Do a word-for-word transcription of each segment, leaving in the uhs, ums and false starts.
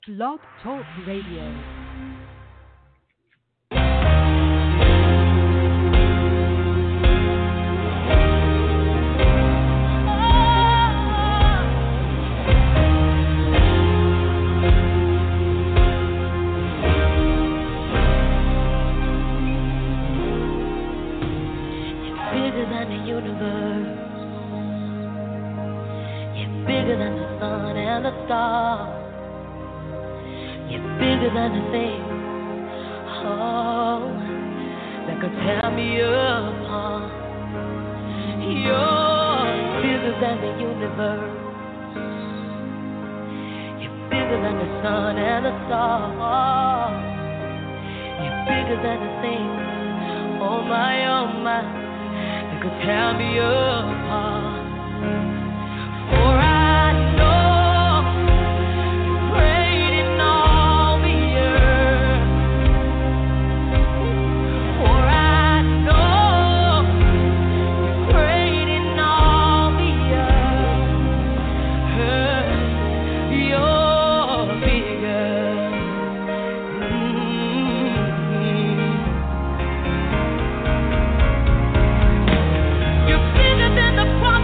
Blog Talk Radio. Bigger than the universe. You're bigger than the sun and the stars. You're bigger than the things, oh, that could tear me apart. You're bigger than the universe. You're bigger than the sun and the stars. You're bigger than the things, oh my, oh my, that could tear me apart. For I know you're great in all the earth. For I know you're great in all the earth. You're bigger. Mm-hmm. You're bigger than the problem.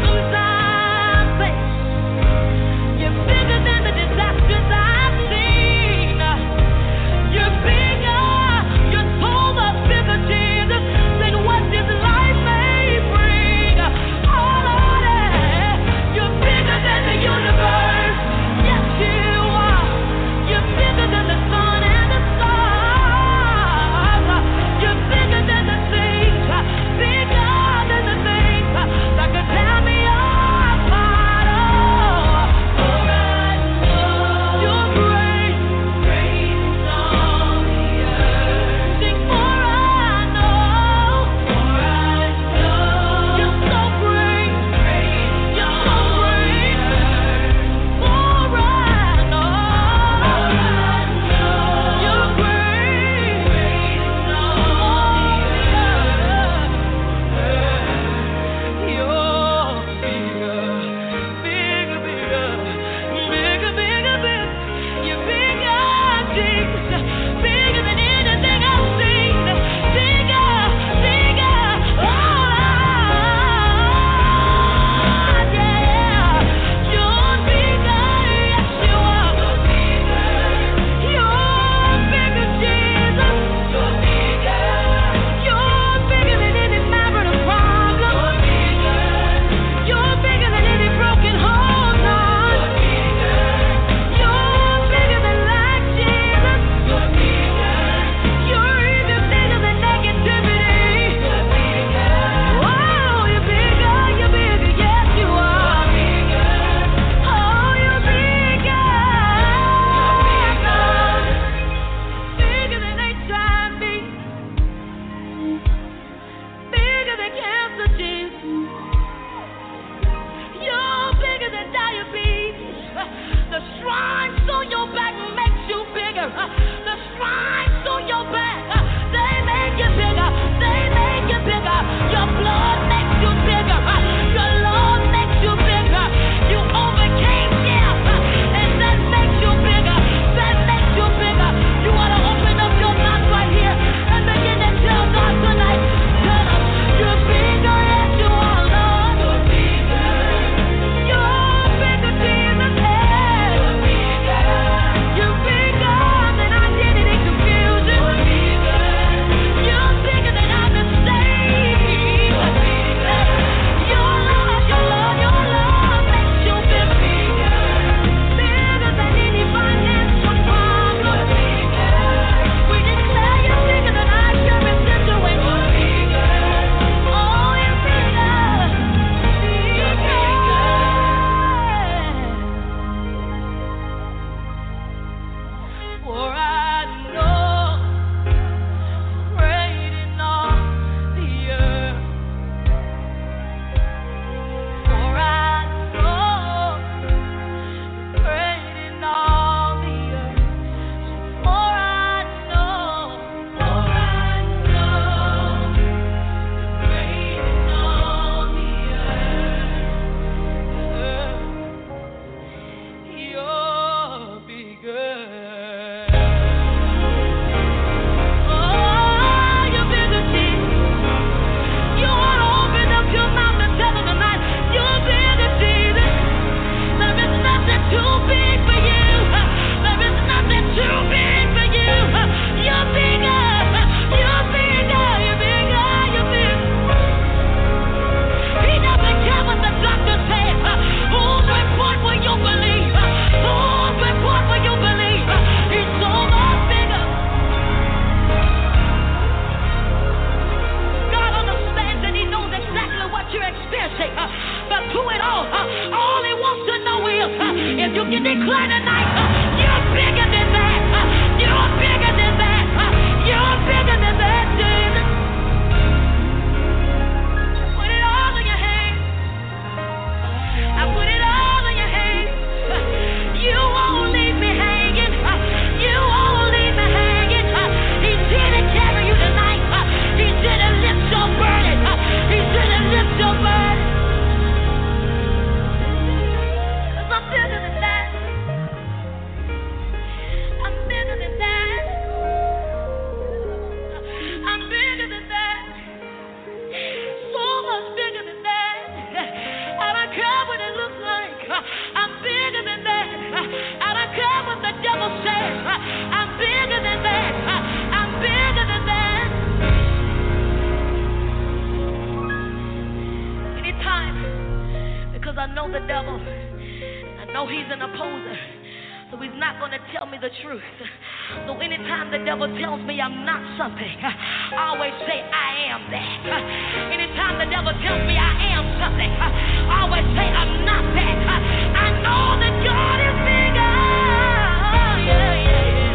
I know the devil. I know he's an opposer. So he's not going to tell me the truth. So anytime the devil tells me I'm not something, I always say I am that. Anytime the devil tells me I am something, I always say I'm not that. I know that God is bigger. Yeah, yeah, yeah.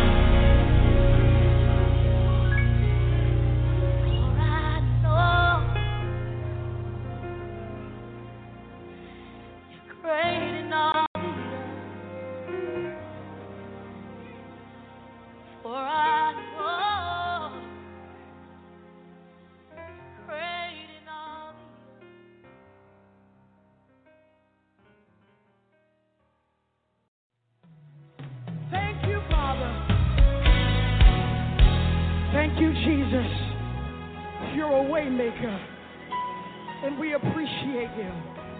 For I know you're great in all. For I know great in all the earth. Thank you, Father. Thank you, Jesus. You're a way maker, and we appreciate you.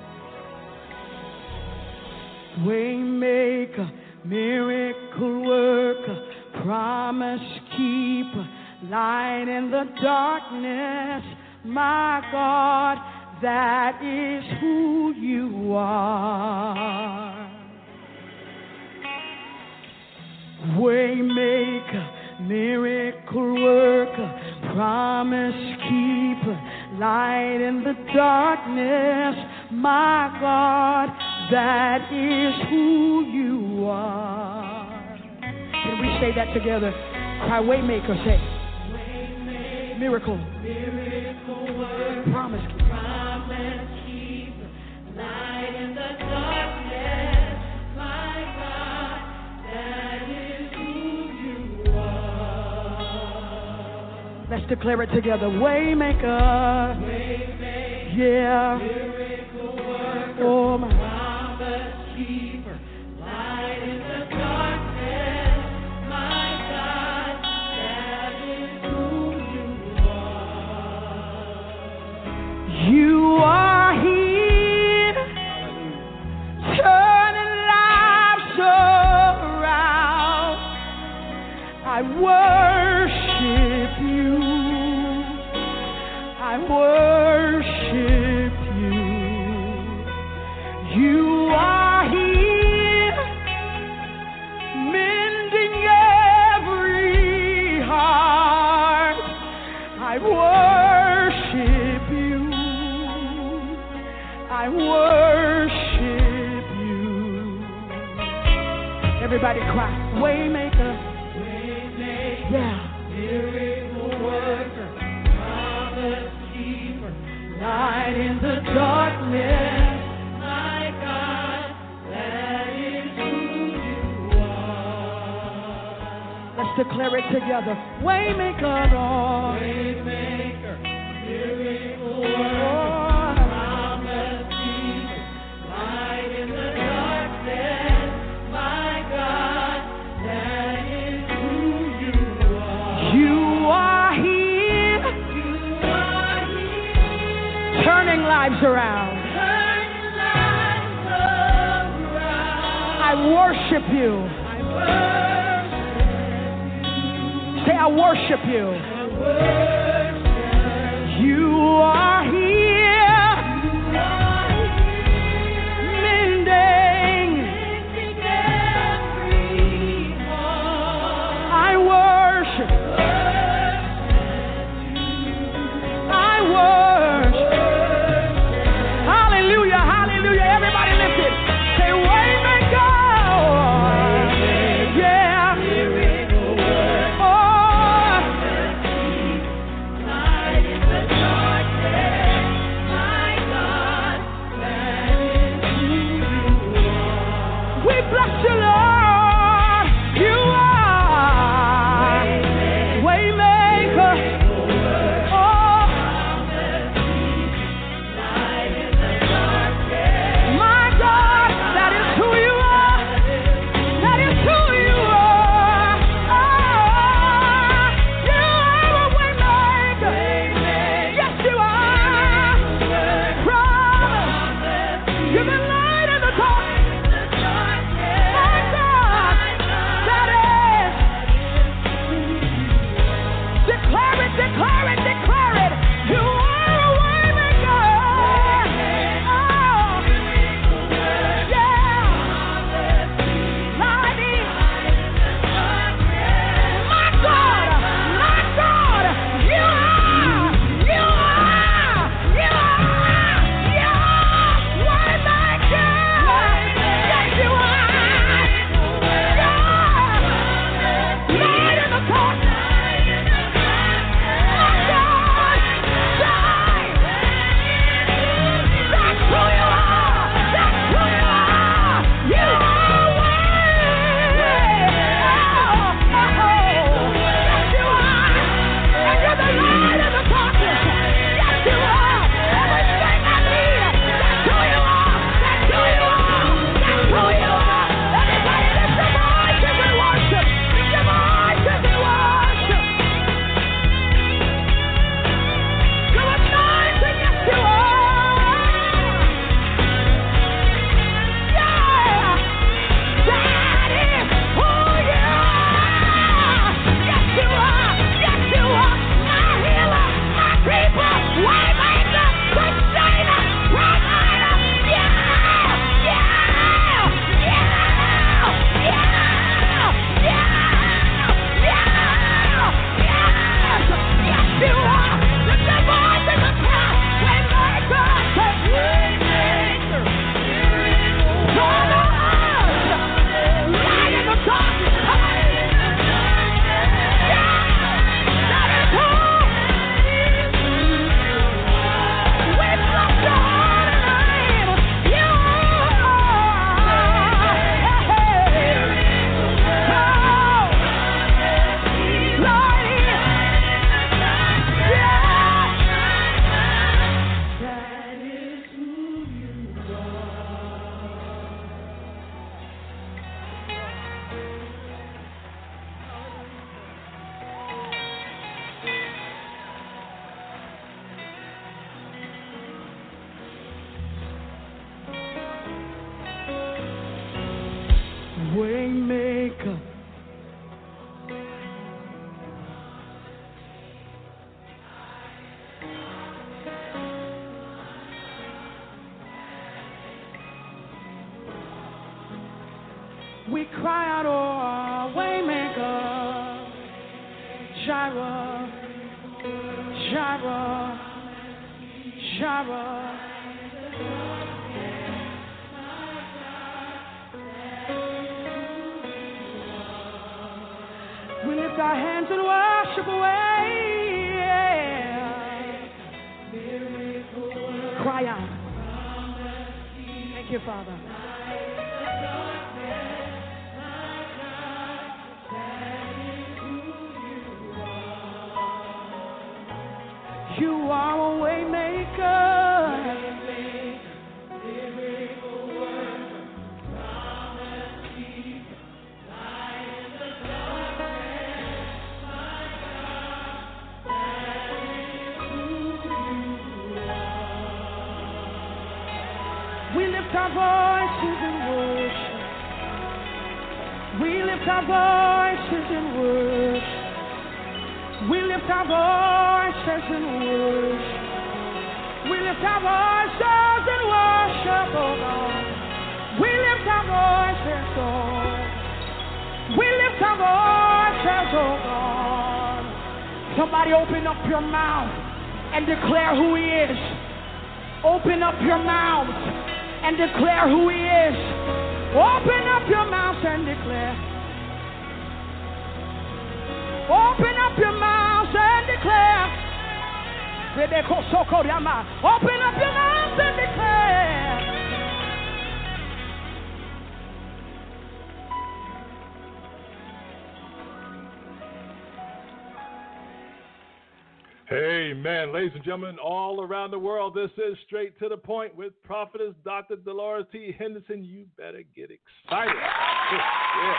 Way maker, miracle worker, promise keeper, light in the darkness, my God, that is who you are. Waymaker, miracle worker, promise keeper, light in the darkness, my God, that is who you are. Can we say that together? Cry, Waymaker, say. Waymaker, miracle, miracle worker, promise keeper, promise keeper, light in the darkness, my God, that is who you are. Let's declare it together. Waymaker, Waymaker, yeah, miracle worker, oh my promise keeper, light in the darkness. You are here, turning lives around. I worship you. I worship you. You are here, mending every heart. I worship you. I worship you. Everybody cry. Waymaker. Waymaker. Yeah. Miracle worker. Promise keeper. Light in the darkness. My God, that is who you are. Let's declare it together. Waymaker, Lord. Waymaker. Miracle worker. Turning lives around. Turning lives around. I worship you. I worship you. Say, I worship you. I worship you. You are here. You are here. Mending. Mending every heart. I worship. I worship. Hallelujah, hallelujah. Everybody lift it. Say, Waymaker. Yeah. Oh. We cry out, oh, Waymaker, Jireh, Jireh, Jireh. We lift our hands and worship away. Yeah. Cry out. Thank you, Father. You are a way maker. We lift our voices in worship. We lift our voices in worship. We lift our voices in worship. We lift our voices in worship, oh Lord. We lift our voices, oh. We lift our voices, oh God. Somebody open up your mouth and declare who He is. Open up your mouth and declare who He is. Open up your mouth and declare. Open up your mouth and declare. Open up your mouth and declare. Amen. Ladies and gentlemen, all around the world, this is Straight to the Point with Prophetess Doctor Dolores T. Henderson. You better get excited. Yeah.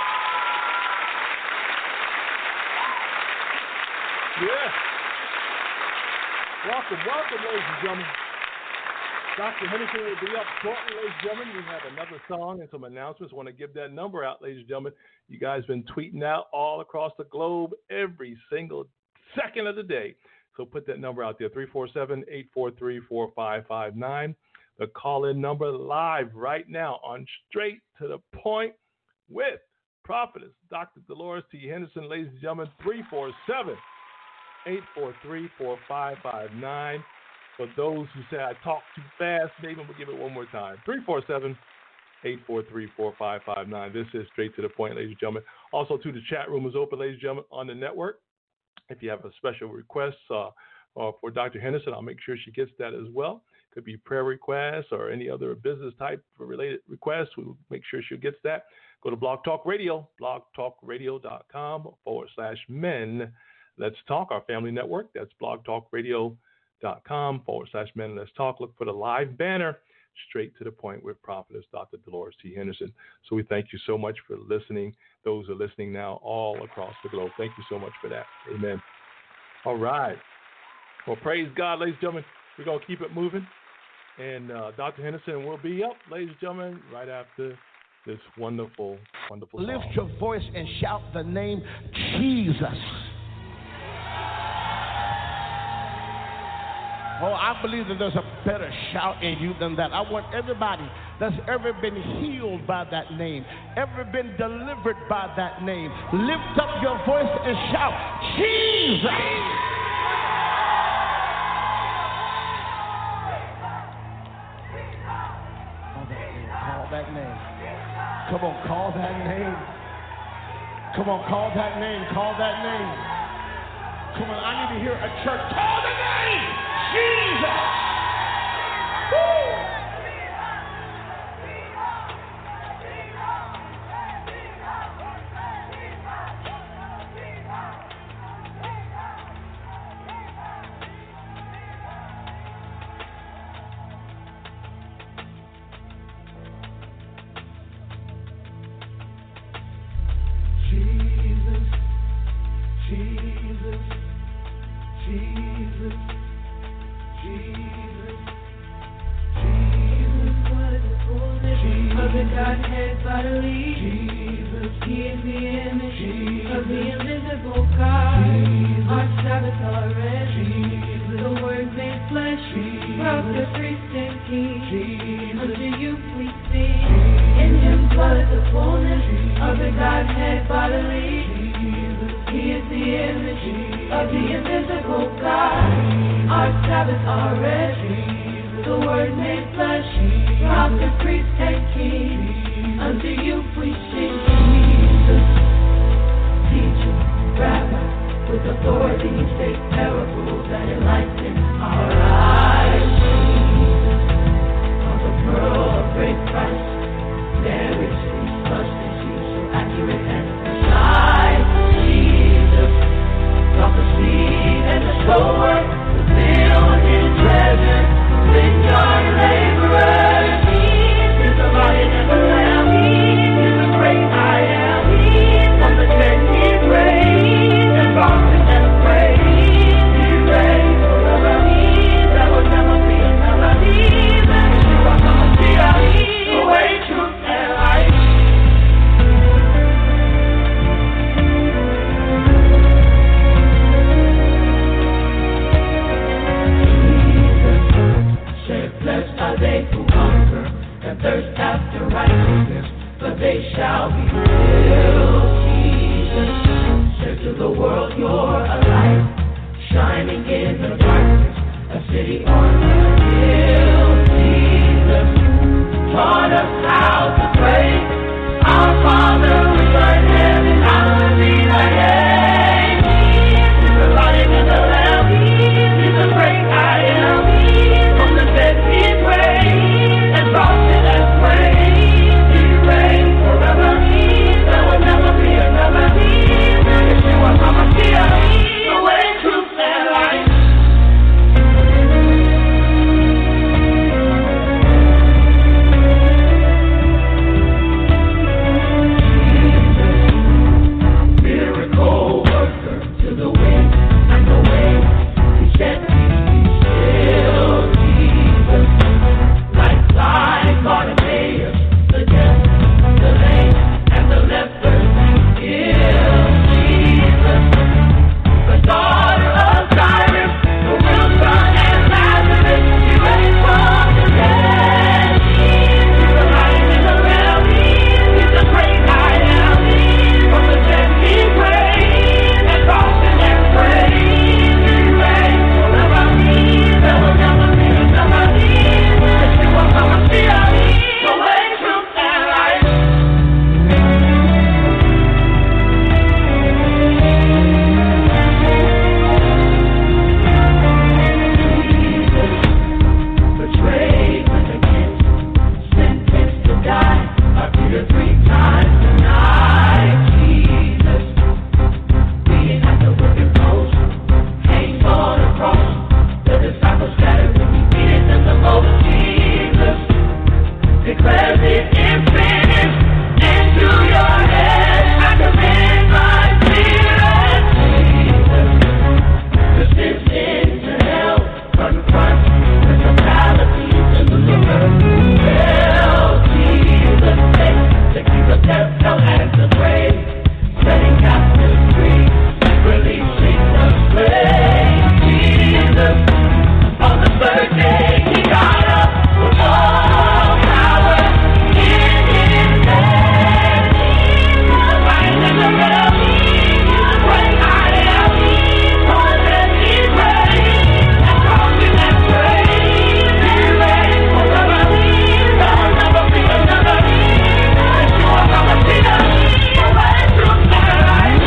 Yeah. Welcome, welcome, ladies and gentlemen. Doctor Henderson will be up shortly, ladies and gentlemen. We have another song and some announcements. I want to give that number out, ladies and gentlemen. You guys have been tweeting out all across the globe every single second of the day. So put that number out there, three four seven, eight four three, four five five nine. The call-in number live right now on Straight to the Point with Prophetess Doctor Dolores T. Henderson. Ladies and gentlemen, three four seven, eight four three, four five five nine. For those who say I talk too fast, maybe we'll give it one more time. three four seven, eight four three, four five five nine. This is Straight to the Point, ladies and gentlemen. Also, too, the chat room is open, ladies and gentlemen, on the network. If you have a special request uh, uh, for Doctor Henderson, I'll make sure she gets that as well. Could be prayer requests or any other business type related requests. We'll make sure she gets that. Go to Blog Talk Radio, blogtalkradio.com forward slash men. Let's Talk, our family network. That's blogtalkradio.com forward slash men. Let's Talk. Look for the live banner, Straight to the Point with Prophetess Doctor Dolores T. Henderson. So we thank you so much for listening. Those who are listening now all across the globe. Thank you so much for that. Amen. All right. Well, praise God, ladies and gentlemen. We're going to keep it moving. And uh, Doctor Henderson will be up, ladies and gentlemen, right after this wonderful, wonderful song. Lift your voice and shout the name Jesus. Oh, I believe that there's a better shout in you than that. I want everybody that's ever been healed by that name, ever been delivered by that name, lift up your voice and shout, Jesus! Call that name. Call that name. Come on, call that name. Come on, call that name. Call that name. Come on, I need to hear a church. Call the name! Jesus! Woo! In Him dwelleth the fullness the Godhead bodily. He is the image of the invisible God. Our Sabbath, our rest. The Word made flesh. Prophet, priest, and king. Unto you we sing Jesus. Teacher, rabbi, with authority, state parables that enlighten our eyes. Jesus, of the pearl of great price. There is these must be so accurate and precise. Jesus, prophecy and the sower, the field is treasure, the vineyard laborers. He is the lion and the lamb. He is the great I am. He from the dead he raised, exalted and praised. He reigns forever. There will never be another. Yeshua HaMashiach, the way, truth, and life. Blessed are they who hunger and thirst after righteousness, for they shall be filled. Jesus said to the world, you're a light, shining in the darkness, a city on a hill. Jesus taught us how to pray. Our Father which art in heaven, hallowed be thy name. He's the lion and the lamb. He's the great I am. From the dead he raised, exalted and praised. He reigns forever. There will never be another. Yeshua HaMashiach, the way, truth, and life. Miracle worker to the wind and the wave. He said, peace be still. Jesus, like blind Bartimaeus, the deaf, the lame, and the lepers healed. Jesus, the daughter of Cyrus, the widow's son, and Lazarus, he raised from the dead. He's the lion and the lamb. He's the great I am. From the dead he raised, exalted and praised. He reigns forever. There will never be another. Yeshua HaMashiach, the way, truth, and life. Jesus, betrayed and against, sentenced to die, appeared three times tonight. Jesus, being at the wicked post, hanged on a cross. The disciples scattered when he beat them the most. Jesus declares it is finished. Into your head I commend my spirit. Jesus, the sins into hell, confront principalities in the earth. Hell, Jesus takes the keys of death, hell, and the grave, setting captives free, releasing the slave. Jesus, on the third day he got up with all power in his hand. He's the lion and the lamb. He's the great I am. On the dead he raised, exalted and praised. He reigns forever. There will never be another. Yeshua HaMashiach, the way, truth, and life.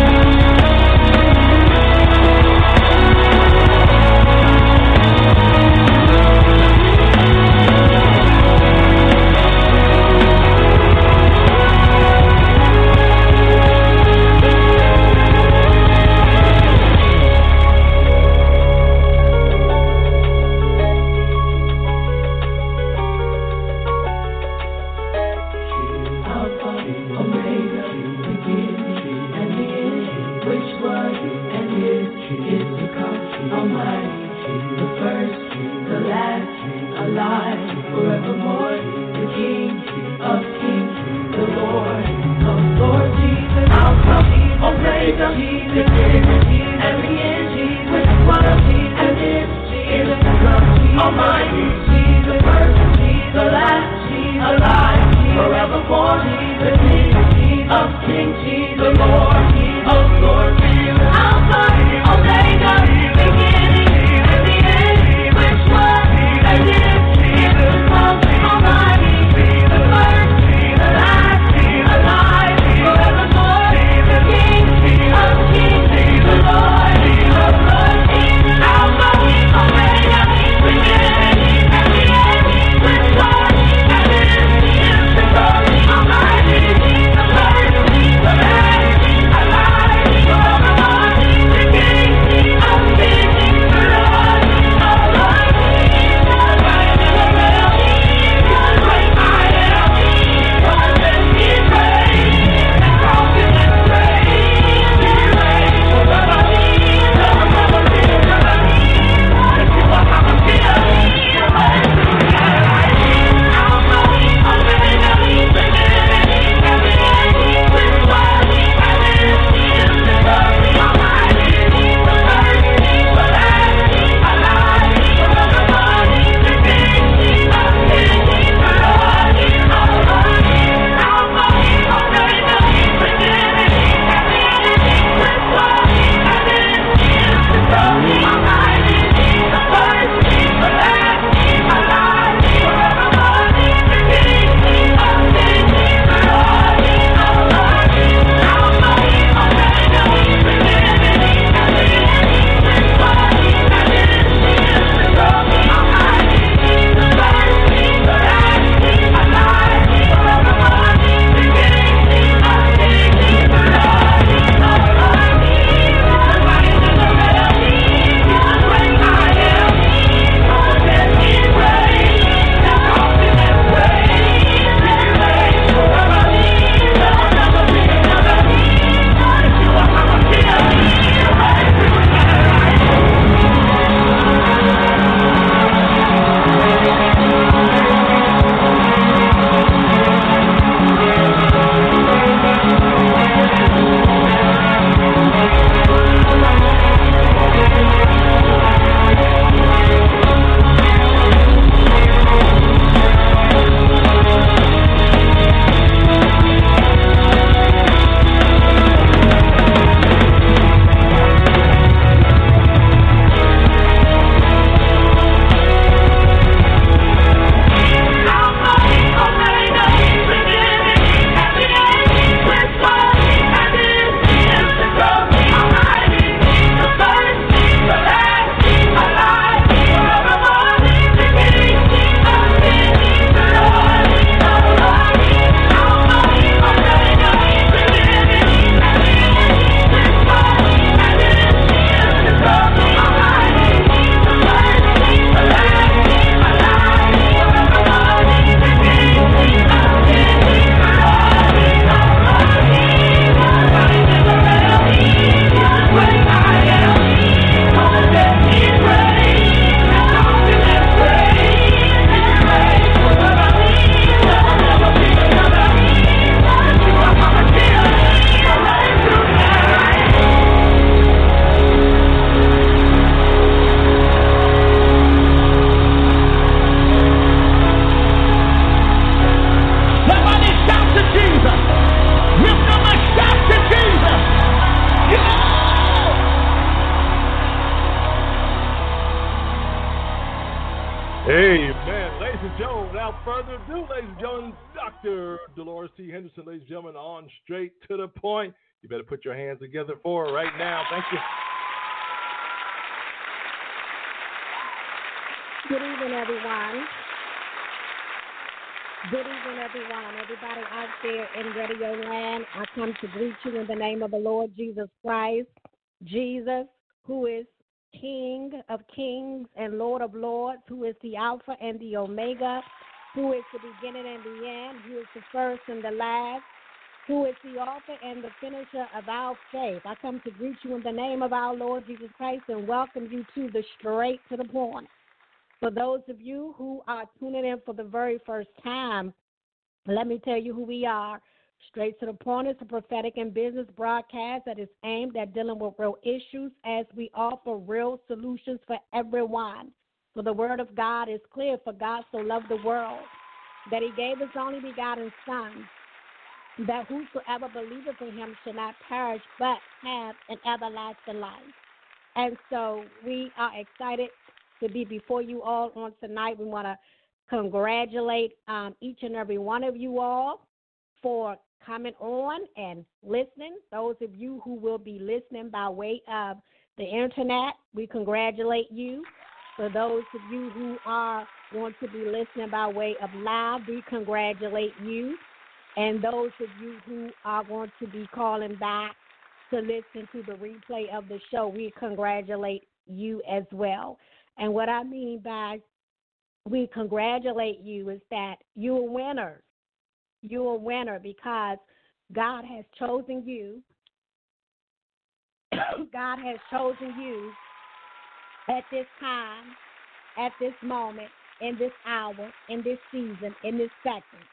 Alpha, Omega, beginning and the end, which was and is, is to come, Almighty, the first, the last, alive, forevermore, the King of kings, the Lord of lords. Jesus, Alpha, Omega, beginning and the end, which was and is, is to come, Almighty, the first, the last, alive, forevermore, the King of Amen. Ladies and gentlemen, without further ado, ladies and gentlemen, Doctor Dolores T. Henderson, ladies and gentlemen, on Straight to the Point. You better put your hands together for her right now. Thank you. Good evening, everyone. Good evening, everyone. Everybody out there in Radio Land, I come to greet you in the name of the Lord Jesus Christ. Jesus, who is King of kings and Lord of lords, who is the Alpha and the Omega, who is the beginning and the end, who is the first and the last, who is the author and the finisher of our faith. I come to greet you in the name of our Lord Jesus Christ and welcome you to the Straight to the Point. For those of you who are tuning in for the very first time, let me tell you who we are. Straight to the Point is a prophetic and business broadcast that is aimed at dealing with real issues as we offer real solutions for everyone. For the word of God is clear, for God so loved the world that he gave his only begotten Son, that whosoever believeth in him shall not perish but have an everlasting life. And so we are excited to be before you all on tonight. We want to congratulate um, each and every one of you all for coming on and listening. Those of you who will be listening by way of the internet, we congratulate you. For those of you who are going to be listening by way of live, we congratulate you. And those of you who are going to be calling back to listen to the replay of the show, we congratulate you as well. And what I mean by we congratulate you is that you're winners. You're a winner because God has chosen you. God has chosen you at this time, at this moment, in this hour, in this season, in this second,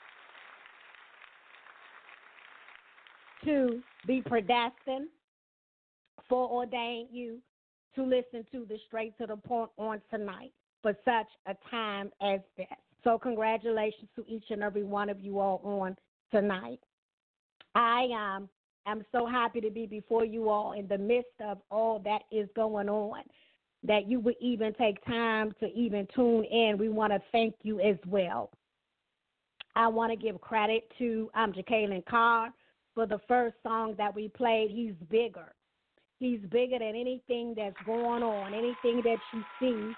to be predestined, foreordained you to listen to the Straight to the Point on tonight for such a time as this. So congratulations to each and every one of you all on tonight. I um, am so happy to be before you all in the midst of all that is going on, that you would even take time to even tune in. We want to thank you as well. I want to give credit to um, Jacqueline Carr for the first song that we played, He's Bigger. He's bigger than anything that's going on, anything that you see.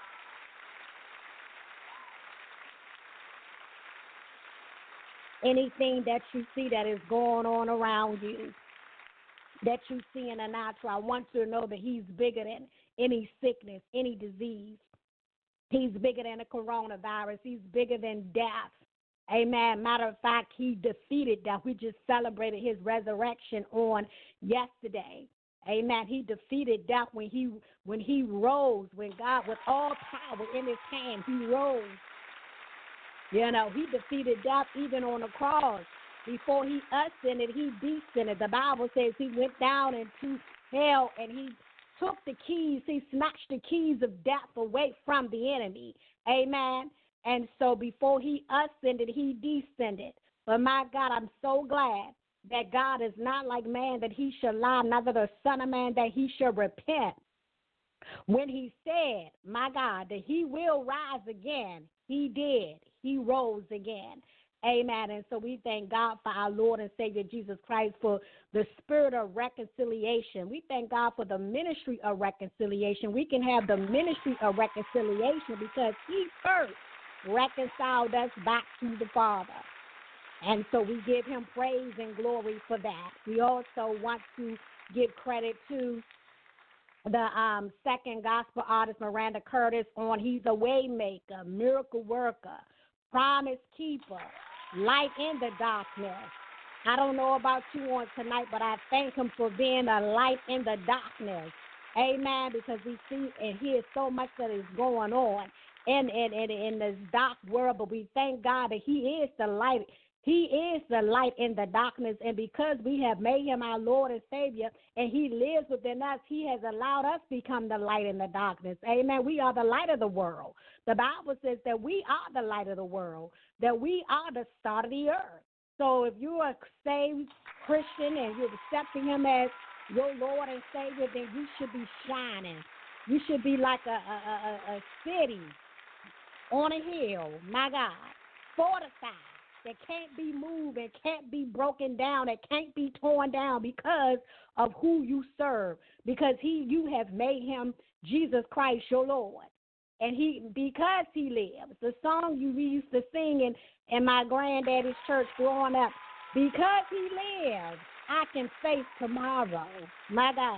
Anything that you see that is going on around you, that you see in the natural, I want you to know that he's bigger than any sickness, any disease. He's bigger than the coronavirus. He's bigger than death. Amen. Matter of fact, he defeated death. We just celebrated his resurrection on yesterday. Amen. He defeated death when he when he rose, when God, with all power in his hand, he rose. You know, he defeated death even on the cross. Before he ascended, he descended. The Bible says he went down into hell and he took the keys. He snatched the keys of death away from the enemy. Amen. And so before he ascended, he descended. But my God, I'm so glad that God is not like man that he shall lie, neither the son of man that he shall repent. When he said, my God, that he will rise again, he did. He rose again. Amen. And so we thank God for our Lord and Savior Jesus Christ for the spirit of reconciliation. We thank God for the ministry of reconciliation. We can have the ministry of reconciliation because he first reconciled us back to the Father. And so we give him praise and glory for that. We also want to give credit to the um, second gospel artist, Miranda Curtis, on he's a way maker, miracle worker, promise keeper, light in the darkness. I don't know about you on tonight, but I thank him for being a light in the darkness. Amen, because we see and hear so much that is going on in, in, in, in this dark world, but we thank God that he is the light. He is the light in the darkness, and because we have made him our Lord and Savior, and he lives within us, he has allowed us to become the light in the darkness. Amen. We are the light of the world. The Bible says that we are the light of the world, that we are the salt of the earth. So if you're a saved Christian and you're accepting him as your Lord and Savior, then you should be shining. You should be like a, a, a, a city on a hill, my God, fortified, that can't be moved and can't be broken down, that can't be torn down because of who you serve, because he, you have made him Jesus Christ your Lord. And he, because he lives, the song you we used to sing in, in my granddaddy's church growing up, because he lives, I can face tomorrow, my God.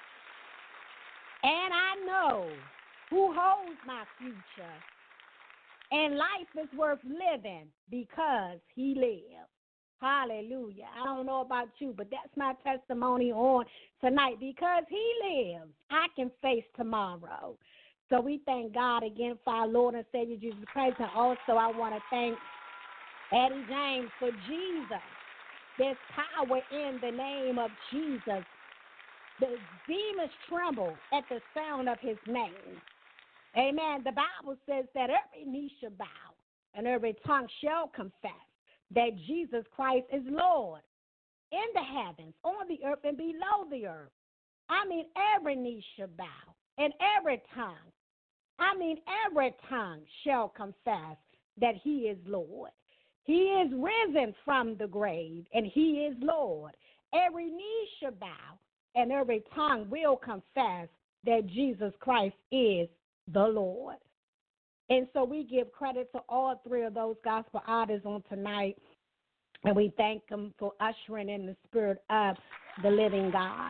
And I know who holds my future. And life is worth living because he lives. Hallelujah. I don't know about you, but that's my testimony on tonight. Because he lives, I can face tomorrow. So we thank God again for our Lord and Savior Jesus Christ. And also I want to thank Eddie James for Jesus. There's power in the name of Jesus. The demons tremble at the sound of his name. Amen. The Bible says that every knee shall bow and every tongue shall confess that Jesus Christ is Lord in the heavens, on the earth, and below the earth. I mean, every knee shall bow and every tongue, I mean, every tongue shall confess that he is Lord. He is risen from the grave, and he is Lord. Every knee shall bow and every tongue will confess that Jesus Christ is the Lord. And so we give credit to all three of those gospel artists on tonight, and we thank them for ushering in the spirit of the living God.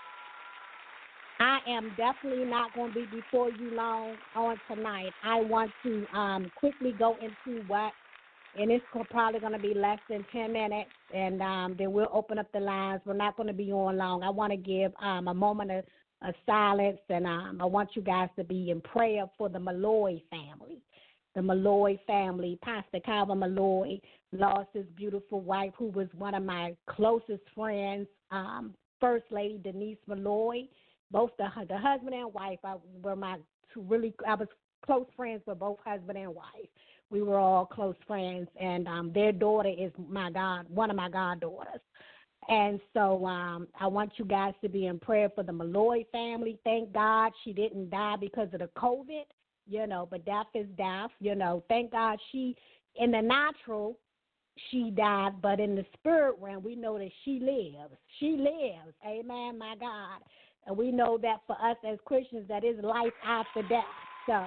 I am definitely not going to be before you long on tonight. I want to um, quickly go into what, and it's probably going to be less than ten minutes, and um, then we'll open up the lines. We're not going to be on long. I want to give um, a moment of of silence, and um, I want you guys to be in prayer for the Malloy family. The Malloy family, Pastor Calvin Malloy lost his beautiful wife, who was one of my closest friends, um, First Lady Denise Malloy. Both the the husband and wife I, were my two really, I was close friends with both husband and wife. We were all close friends, and um, their daughter is my God, one of my goddaughters. And so um, I want you guys to be in prayer for the Malloy family. Thank God she didn't die because of the COVID, you know, but death is death, you know. Thank God she, in the natural, she died, but in the spirit realm, we know that she lives. She lives, amen, my God. And we know that for us as Christians, that is life after death. So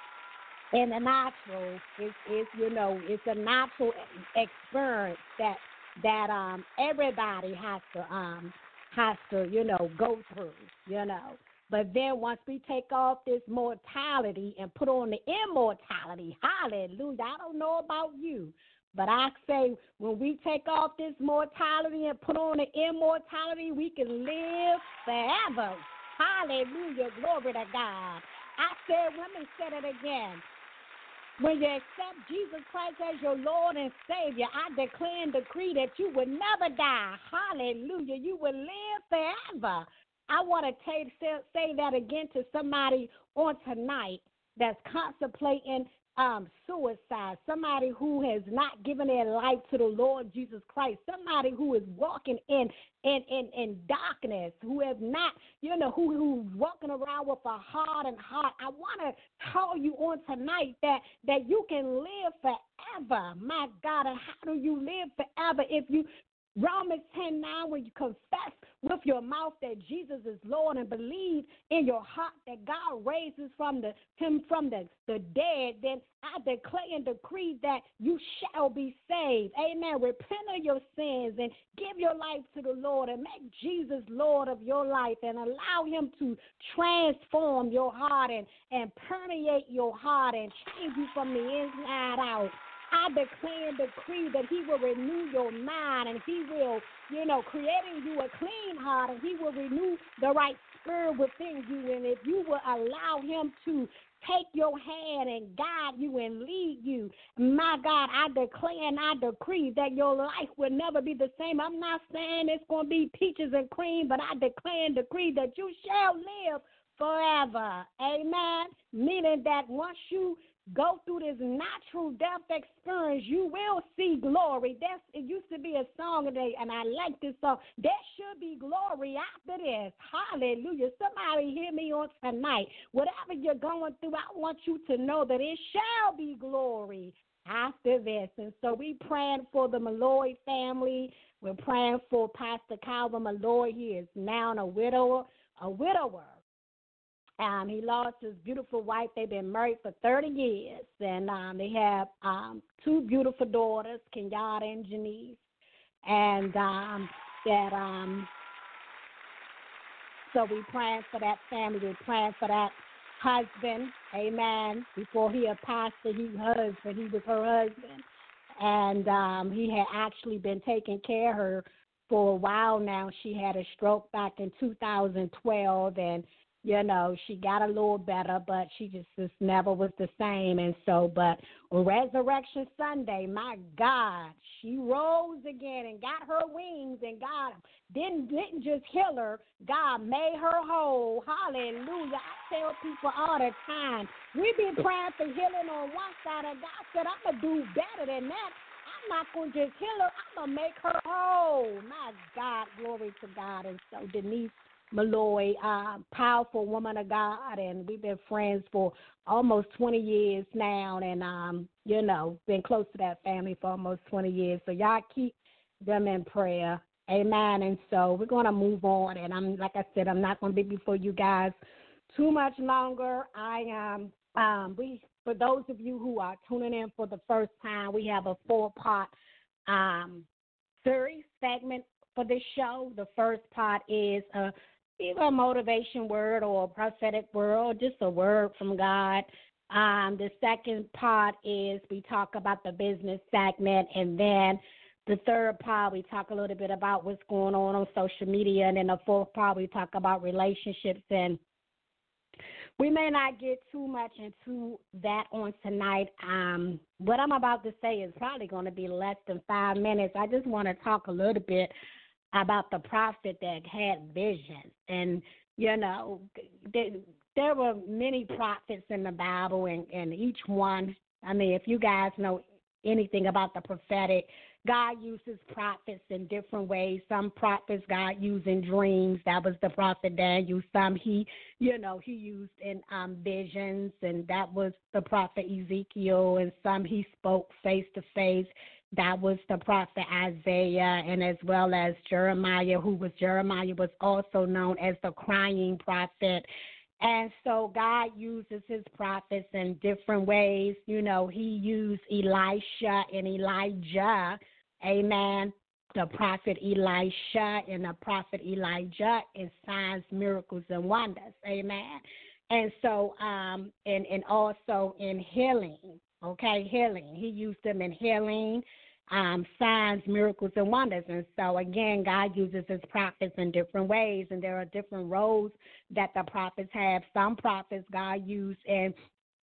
in the natural, it's, it's you know, it's a natural experience that that um everybody has to um has to, you know, go through, you know. But then once we take off this mortality and put on the immortality, hallelujah. I don't know about you, but I say when we take off this mortality and put on the immortality, we can live forever. Hallelujah. Glory to God. I said, let me say it again. When you accept Jesus Christ as your Lord and Savior, I declare and decree that you will never die. Hallelujah. You will live forever. I want to say, say that again to somebody on tonight that's contemplating um, suicide, somebody who has not given their life to the Lord Jesus Christ, somebody who is walking in in, in, in darkness, who have not, you know, who who's walking around with a hardened heart. I want to tell you on tonight that, that you can live forever. My God, and how do you live forever? If you Romans ten nine, when you confess with your mouth that Jesus is Lord and believe in your heart that God raises from the him from the, the dead, then I declare and decree that you shall be saved. Amen. Repent of your sins and give your life to the Lord and make Jesus Lord of your life and allow him to transform your heart and, and permeate your heart and change you from the inside out. I declare and decree that he will renew your mind and he will, you know, creating you a clean heart, and he will renew the right spirit within you. And if you will allow him to take your hand and guide you and lead you, my God, I declare and I decree that your life will never be the same. I'm not saying it's going to be peaches and cream, but I declare and decree that you shall live forever. Amen. Meaning that once you go through this natural death experience, you will see glory. That's, it used to be a song today, and I like this song. There should be glory after this. Hallelujah. Somebody hear me on tonight. Whatever you're going through, I want you to know that it shall be glory after this. And so we praying for the Malloy family. We're praying for Pastor Calvin Malloy. He is now a widower, a widower. Um, he lost his beautiful wife. They've been married for thirty years, and um, they have um, two beautiful daughters, Kenyatta and Janice. And um, that, um, so we're praying for that family. We're praying for that husband, amen. Before he a pastor, he husband, he was her husband. And um, he had actually been taking care of her for a while now. She had a stroke back in two thousand twelve, and you know, she got a little better, but she just, just never was the same. And so, but on Resurrection Sunday, my God, she rose again and got her wings, and God didn't, didn't just heal her, God made her whole. Hallelujah. I tell people all the time, we be praying for healing on one side, and God said, I'm going to do better than that. I'm not going to just heal her, I'm going to make her whole. My God, glory to God. And so Denise Malloy, uh, powerful woman of God, and we've been friends for almost twenty years now, and, um, you know, been close to that family for almost twenty years. So y'all keep them in prayer. Amen. And so we're going to move on, and I'm, like I said, I'm not going to be before you guys too much longer. I am, um, we, for those of you who are tuning in for the first time, we have a four-part um, series segment for this show. The first part is a either a motivation word or a prophetic word or just a word from God. Um, the second part is we talk about the business segment, and then the third part we talk a little bit about what's going on on social media, and then the fourth part we talk about relationships. And we may not get too much into that on tonight. Um, what I'm about to say is probably going to be less than five minutes. I just want to talk a little bit about the prophet that had visions. And, you know, there, there were many prophets in the Bible, and, and each one, I mean, if you guys know anything about the prophetic, God uses prophets in different ways. Some prophets God used in dreams. That was the prophet Daniel. Some he, you know, he used in um, visions, and that was the prophet Ezekiel. And some he spoke face to face. That was the prophet Isaiah, and as well as Jeremiah, who was Jeremiah was also known as the crying prophet. And so God uses his prophets in different ways. You know, he used Elisha and Elijah, amen, the prophet Elisha and the prophet Elijah in signs, miracles, and wonders, amen. And so, um, and, and also in healing, okay, healing. He used them in healing, um, signs, miracles, and wonders. And so, again, God uses his prophets in different ways, and there are different roles that the prophets have. Some prophets God used in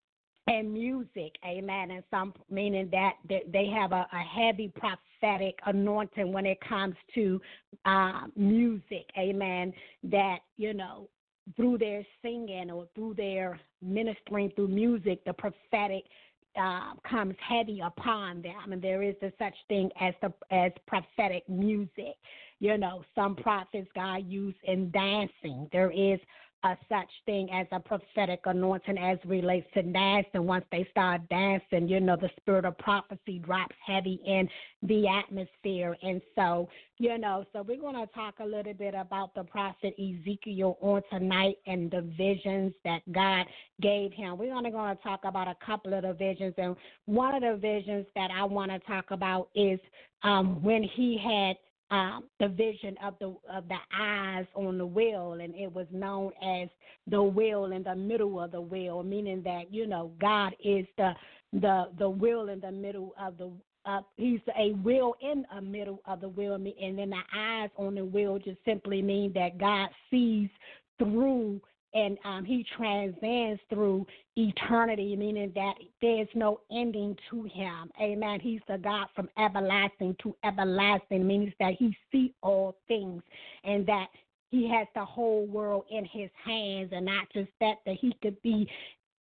and music, amen, and some meaning that they have a, a heavy prophetic anointing when it comes to uh, music, amen, that, you know, through their singing or through their ministering through music, the prophetic uh, comes heavy upon them, and there is a such thing as the as prophetic music. You know, some prophets God used in dancing. There is a such thing as a prophetic anointing as relates to dancing. Once they start dancing, you know, the spirit of prophecy drops heavy in the atmosphere. And so, you know, so we're going to talk a little bit about the prophet Ezekiel on tonight and the visions that God gave him. We're only going to talk about a couple of the visions. And one of the visions that I want to talk about is um, when he had Um, the vision of the of the eyes on the wheel, and it was known as the wheel in the middle of the wheel, meaning that, you know, God is the the the wheel in the middle of the uh, he's a wheel in the middle of the wheel, and then the eyes on the wheel just simply mean that God sees through. And um, he transcends through eternity, meaning that there's no ending to him. Amen. He's the God from everlasting to everlasting, means that he sees all things and that he has the whole world in his hands, and not just that, that he could be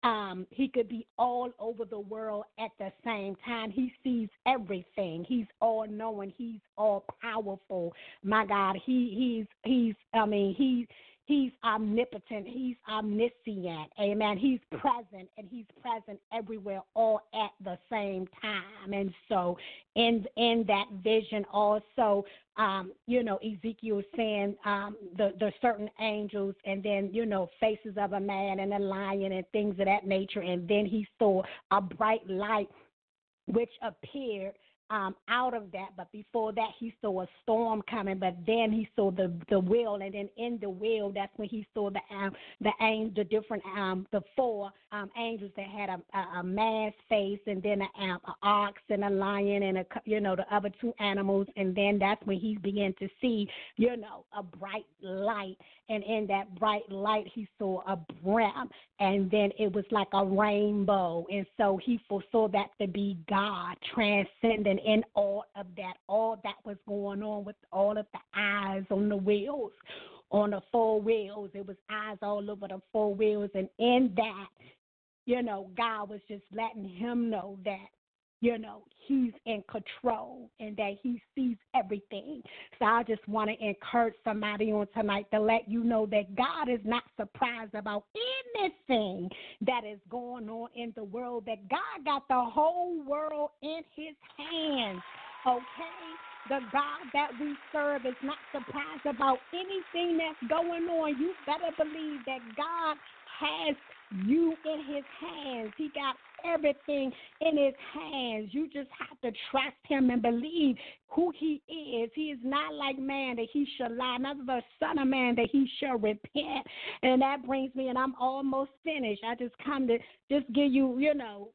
um, he could be all over the world at the same time. He sees everything. He's all knowing. He's all powerful. My God, he he's he's I mean he he's omnipotent. He's omniscient. Amen. He's present, and he's present everywhere, all at the same time. And so, in in that vision, also, um, you know, Ezekiel saying um, the the certain angels, and then you know, faces of a man and a lion and things of that nature. And then he saw a bright light which appeared Um, out of that, but before that he saw a storm coming. But then he saw the the wheel, and then in the wheel, that's when he saw the um, the the different um, the four um, angels that had a, a, a man's face, and then a, um, a ox and a lion, and a you know the other two animals. And then that's when he began to see you know a bright light, and in that bright light he saw a brim, and then it was like a rainbow. And so he foresaw that to be God, transcendent in all of that, all that was going on with all of the eyes on the wheels, on the four wheels. It was eyes all over the four wheels. And in that, you know, God was just letting him know that, you know, he's in control and that he sees everything. So I just want to encourage somebody on tonight to let you know that God is not surprised about anything that is going on in the world, that God got the whole world in his hands, okay? The God that we serve is not surprised about anything that's going on. You better believe that God has you in his hands. He got everything in his hands. You just have to trust him and believe who he is. He is not like man that he shall lie, neither the son of man that he shall repent. And that brings me, and I'm almost finished. I just come to just give you, you know,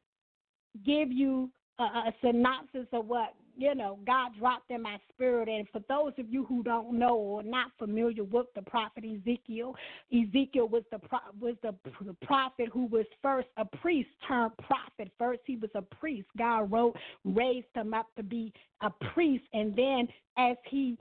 give you a, a synopsis of what, you know, God dropped in my spirit. And for those of you who don't know or not familiar with the prophet Ezekiel, Ezekiel was the pro- was the, the prophet who was first a priest turned prophet. First he was a priest. God wrote, raised him up to be a priest. And then as he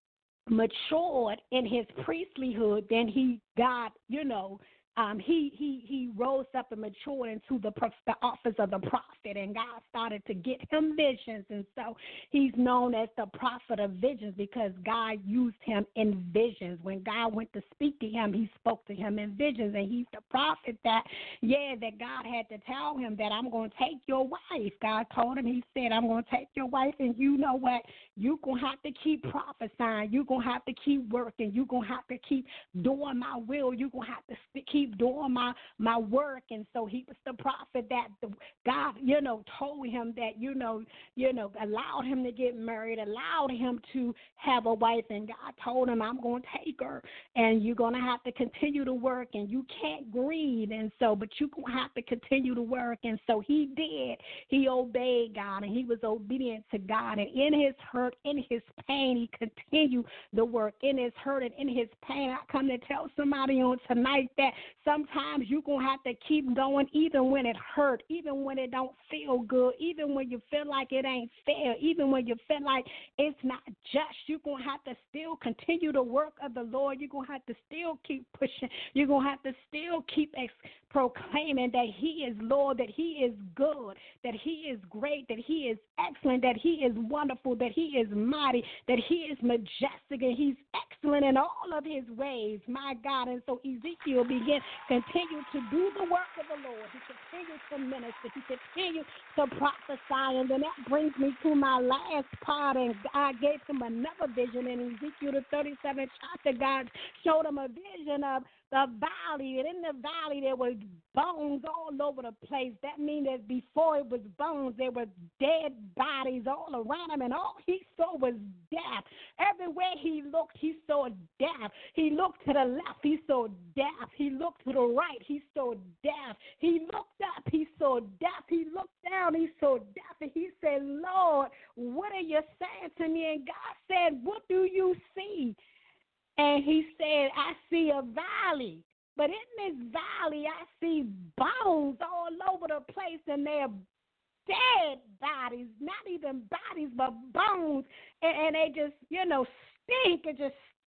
matured in his priestlyhood, then he got, you know, Um, he he he rose up and matured into the, the office of the prophet, and God started to get him visions, and so he's known as the prophet of visions because God used him in visions. When God went to speak to him, he spoke to him in visions, and he's the prophet that, yeah, that God had to tell him that I'm going to take your wife. God told him, he said, I'm going to take your wife, and you know what? You're going to have to keep prophesying. You're going to have to keep working. You're going to have to keep doing my will. You're going to have to keep doing my my work. And so he was the prophet that the, God, you know, told him that, you know, you know, allowed him to get married, allowed him to have a wife, and God told him, I'm going to take her, and you're going to have to continue to work, and you can't grieve, and so, but you're going to have to continue to work. And so he did. He obeyed God, and he was obedient to God, and in his hurt, in his pain, he continued the work. In his hurt and in his pain, I come to tell somebody on tonight that sometimes you're going to have to keep going even when it hurt, even when it don't feel good, even when you feel like it ain't fair, even when you feel like it's not just. You're going to have to still continue the work of the Lord. You're going to have to still keep pushing. You're going to have to still keep ex- proclaiming that he is Lord, that he is good, that he is great, that he is excellent, that he is wonderful, that he is mighty, that he is majestic, and he's excellent in all of his ways, my God. And so Ezekiel began continue to do the work of the Lord. He continued to minister. He continued to prophesy. And then that brings me to my last part. And God gave him another vision in Ezekiel, the thirty-seventh chapter. God showed him a vision of the valley. And in the valley, there were bones all over the place. That means that before it was bones, there were dead bodies all around him. And all he saw was death. Everywhere he looked, he saw death. He looked to the left, he saw death. He looked to the right, he saw death. He looked up, he saw death. He looked down, he saw death. And he said, Lord, what are you saying to me? And God said, what do you see? And he said, I see a valley. But in this valley, I see bones all over the place, and they're dead bodies, not even bodies, but bones. And, and they just, you know, stink and just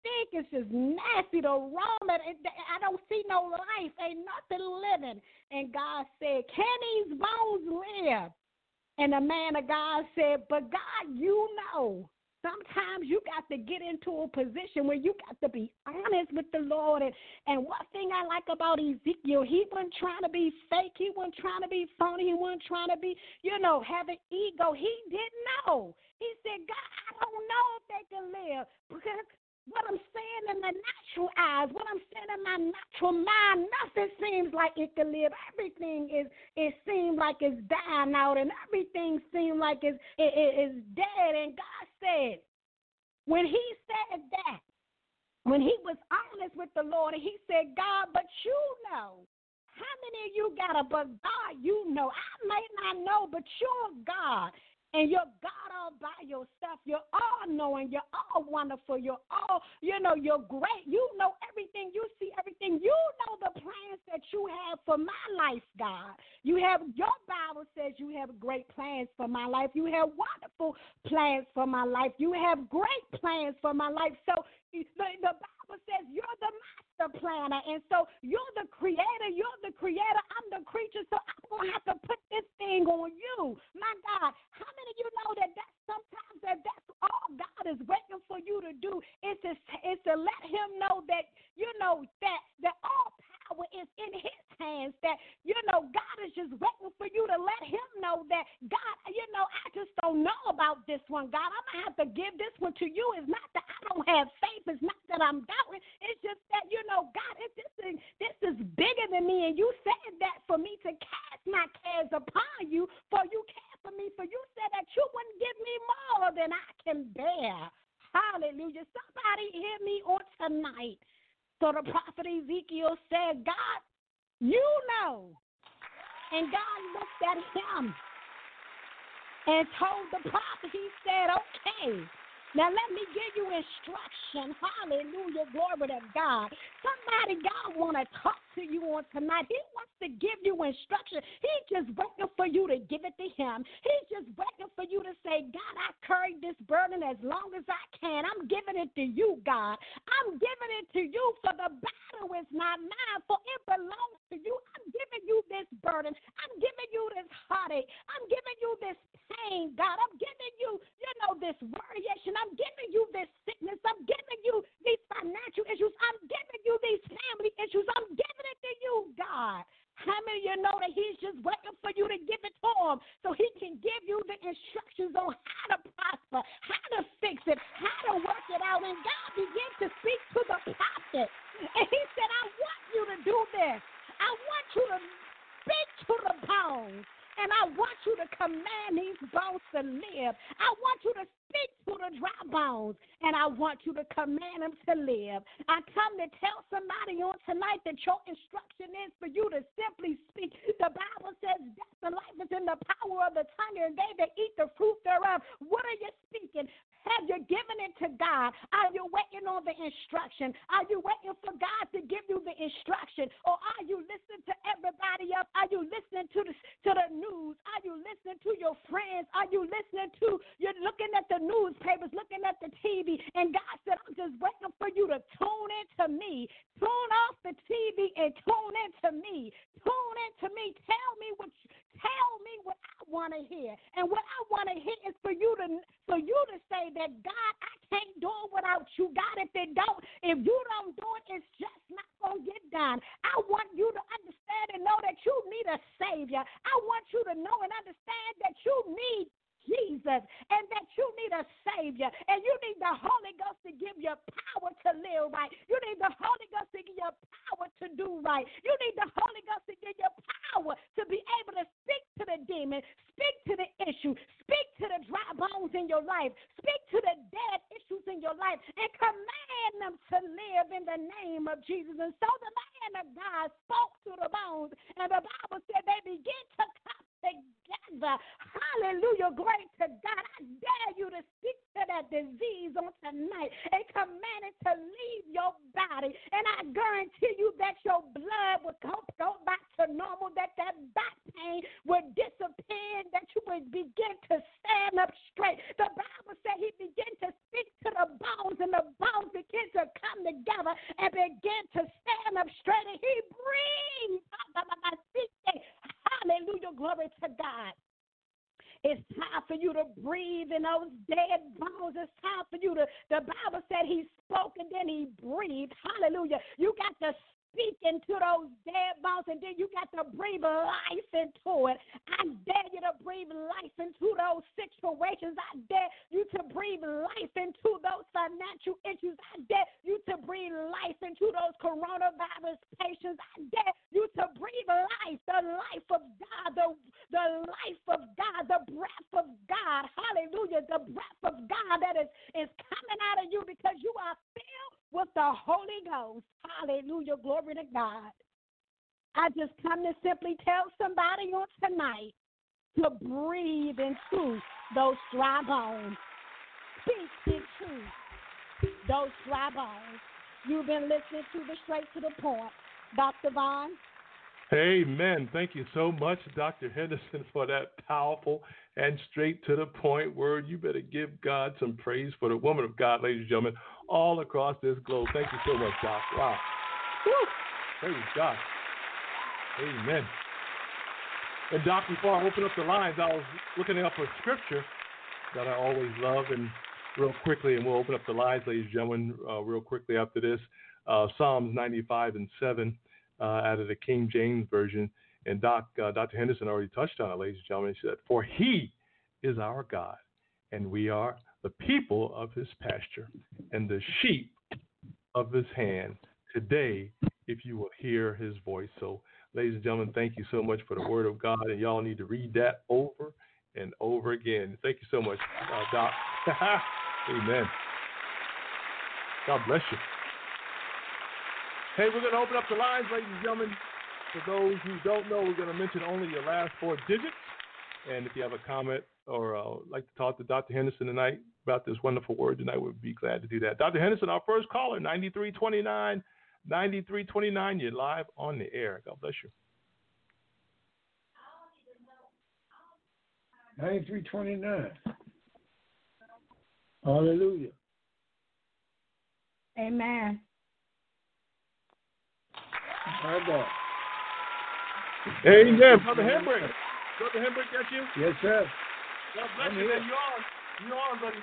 stink. It's just nasty. The aroma. I don't see no life. Ain't nothing living. And God said, can these bones live? And the man of God said, but God, you know. Sometimes you got to get into a position where you got to be honest with the Lord. And, and one thing I like about Ezekiel, he wasn't trying to be fake. He wasn't trying to be phony. He wasn't trying to be, you know, have an ego. He didn't know. He said, God, I don't know if they can live. Because what I'm saying in the natural eyes, what I'm saying in my natural mind, nothing seems like it can live. Everything is, it seems like it's dying out, and everything seems like it's, it, it, it's dead. And God said, when he said that, when he was honest with the Lord, and he said, God, but you know, how many of you got a, but God, you know. I may not know, but you're God. And you're God all by yourself. You're all knowing. You're all wonderful. You're all, you know, you're great. You know everything. You see everything. You know the plans that you have for my life, God. You have, your Bible says you have great plans for my life. You have wonderful plans for my life. You have great plans for my life. So the, the Bible says you're the master planner. And so you're the creator. You're the creator. I'm the creature. So I'm going to have to put this thing on you. My God, how many of you know that that's sometimes that that's all God is waiting for you to do is to, is to let him know that, you know, that, that all power is in his hands, that, you know, God is just waiting for you to let him know that, God, you know, I just don't know about this one, God. I'm going to have to give this one to you. It's not that I don't have faith. It's not that I'm doubting. It's just that, you know, God, it, this, is, this is bigger than me, and you said that for me to cast my cares upon you, for you care for me, for you said that you wouldn't give me more than I can bear. Hallelujah. Somebody hear me on tonight. So the prophet Ezekiel said, God, you know. And God looked at him and told the prophet, he said, okay, now let me give you instruction. Hallelujah. Glory to God. Somebody, God want to talk to you on tonight. He wants to give you instruction. He's just waiting for you to give it to him. He's just waiting for you to say, God, I carry this burden as long as I can. I'm giving it to you, God. I'm giving it to you, for the battle is not mine, for it belongs to you. I'm giving you this burden. I'm giving you this heartache. I'm giving you this pain, God. I'm giving you, you know, this variation. I'm giving you this sickness. I'm giving you these financial issues. I'm giving you these family issues. I'm giving it to you, God. How many of you know that he's just waiting for you to give it to him so he can give you the instructions on how to prosper, how to fix it, how to work it out? And God began to speak to the prophet. And he said, I want you to do this. I want you to speak to the bones. And I want you to command these bones to live. I want you to speak to the dry bones, and I want you to command them to live. I come to tell somebody on tonight that your instruction is for you to simply speak. The Bible says death and life is in the power of the tongue, and they that eat the fruit thereof. What are you speaking? Have you given it to God? Are you waiting on the instruction? Are you waiting for God to give you the instruction? Or are you listening to everybody else? Are you listening to the, to the news? Are you listening to your friends? Are you listening to, you're looking at the newspapers, looking at the T V, and God said, I'm just waiting for you to tune into me. Tune off the T V and tune into me. Tune into me. Tell me what you, tell me what I want to hear. And what I want to hear is for you to for you to say that, God, I can't do it without you. God, if it don't, if you don't do it, it's just not going to get done. I want you to understand and know that you need a Savior. I want you to know and understand that you need Jesus, and that you need a Savior, and you need the Holy Ghost to give you power to live right. You need the Holy Ghost to give you power to do right. You need the Holy Ghost to give you power to be able to speak to the demon, speak to the issue, speak to the dry bones in your life, speak to the dead issues in your life, and command them to live in the name of Jesus. And so the man of God spoke to the bones, and the Bible said they began to come together. Hallelujah. Great to God. I dare you to speak to that disease on tonight and command it to leave your body. And I guarantee you that your blood will go, go back to normal, that that back pain will disappear, that you will begin to stand up straight. The Bible said he began to speak to the bones, and the bones begin to and he breathed. Hallelujah, glory to God. It's time for you to breathe in those dead bones. It's time for you to, the Bible said he spoke and then he breathed. Hallelujah. You got to speak into those dead bones, and then you got to breathe life into it. I dare you to breathe life into those situations. I dare you to breathe life into those financial issues. I dare you to breathe life into those coronavirus patients. I dare you to breathe life, the life of God, the, the life of God, the breath of God. Hallelujah. The breath of God that is, is coming out of you because you are filled with the Holy Ghost. Hallelujah. Glory to God. I just come to simply tell somebody on tonight to breathe into those dry bones. Speak into those dry bones. You've been listening to the Straight to the Point. Doctor Vaughn. Amen. Thank you so much, Doctor Henderson, for that powerful and straight to the point word. You better give God some praise for the woman of God, ladies and gentlemen, all across this globe. Thank you so much, Doc. Wow. Woo. Praise God. Amen. And Doc, before I open up the lines, I was looking up a scripture that I always love, and real quickly, and we'll open up the lines, ladies and gentlemen, uh, real quickly after this. Uh, Psalms ninety-five and seven. Uh, out of the King James Version. And Doc, uh, Doctor Henderson already touched on it, ladies and gentlemen. He said, for he is our God, and we are the people of his pasture and the sheep of his hand. Today, if you will hear his voice. So, ladies and gentlemen, thank you so much for the word of God, and y'all need to read that over and over again. Thank you so much, uh, Doc. Amen. God bless you. Hey, we're going to open up the lines, ladies and gentlemen. For those who don't know, we're going to mention only your last four digits. And if you have a comment or uh, like to talk to Doctor Henderson tonight about this wonderful word tonight, we'd be glad to do that. Doctor Henderson, our first caller, ninety-three twenty-nine. ninety-three twenty-nine, you're live on the air. God bless you. ninety-three twenty-nine. Hallelujah. Amen. My God. Amen. Brother Hembrick. Brother Hembrick, that's you? Yes, sir. God bless I'm you. here. You on. You on, buddy.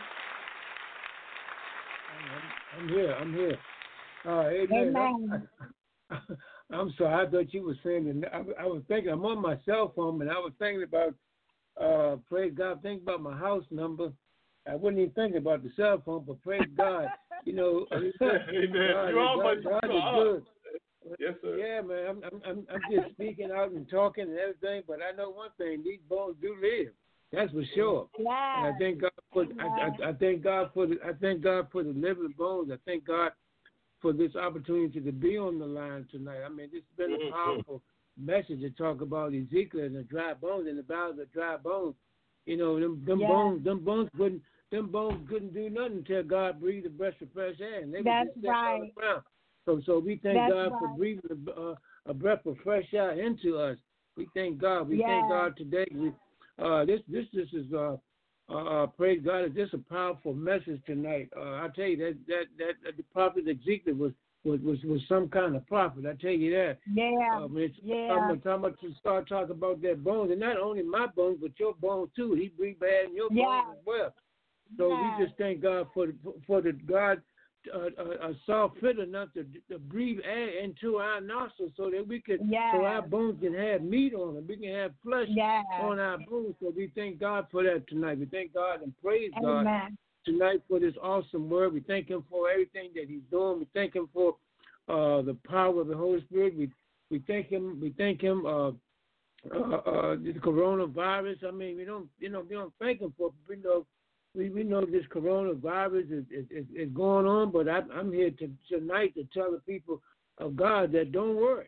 I'm, I'm here. I'm here. Uh, amen. Amen. I'm, I'm sorry. I thought you were saying that. I, I was thinking, I'm on my cell phone, and I was thinking about, uh, praise God, thinking about my house number. I wasn't even thinking about the cell phone, but praise God. You know, Amen. God, You're on, God, buddy. God You're is on. good. Yes, sir. Yeah, man, I'm, I'm, I'm just speaking out and talking and everything, but I know one thing: these bones do live. That's for sure. Yeah. And I thank God for, I, I, I thank God for the, I thank God for the living bones. I thank God for this opportunity to be on the line tonight. I mean, this has been a powerful message to talk about Ezekiel and the dry bones and the valley of dry bones. You know, them, them yeah. bones, them bones couldn't, them bones couldn't do nothing until God breathed a breath of fresh air, and they That's were just right. on the ground. So, so we thank That's God right. for breathing a, uh, a breath of fresh air into us. We thank God. We yeah. thank God today. We, uh, this, this, this is, uh, uh, praise God. It's just a powerful message tonight. Uh, I tell you that that that, that the prophet Ezekiel was, was was was some kind of prophet. I tell you that. Yeah. Uh, when it's yeah. time, time to start talking about their bones, and not only my bones, but your bones too. He breathed bad in your yeah. bones as well. So yeah. we just thank God for the, for the God. Uh, uh, uh, saw fit enough to, to breathe air into our nostrils so that we could, yes. so our bones can have meat on them. We can have flesh yes. on our bones. So we thank God for that tonight. We thank God and praise Amen. God tonight for this awesome word. We thank Him for everything that He's doing. We thank Him for uh, the power of the Holy Spirit. We we thank Him. We thank Him. Uh, uh, uh, the coronavirus. I mean, we don't, you know, we don't thank Him for, you know. We we know this coronavirus is is, is, is going on, but I, I'm here to, tonight to tell the people of God that don't worry.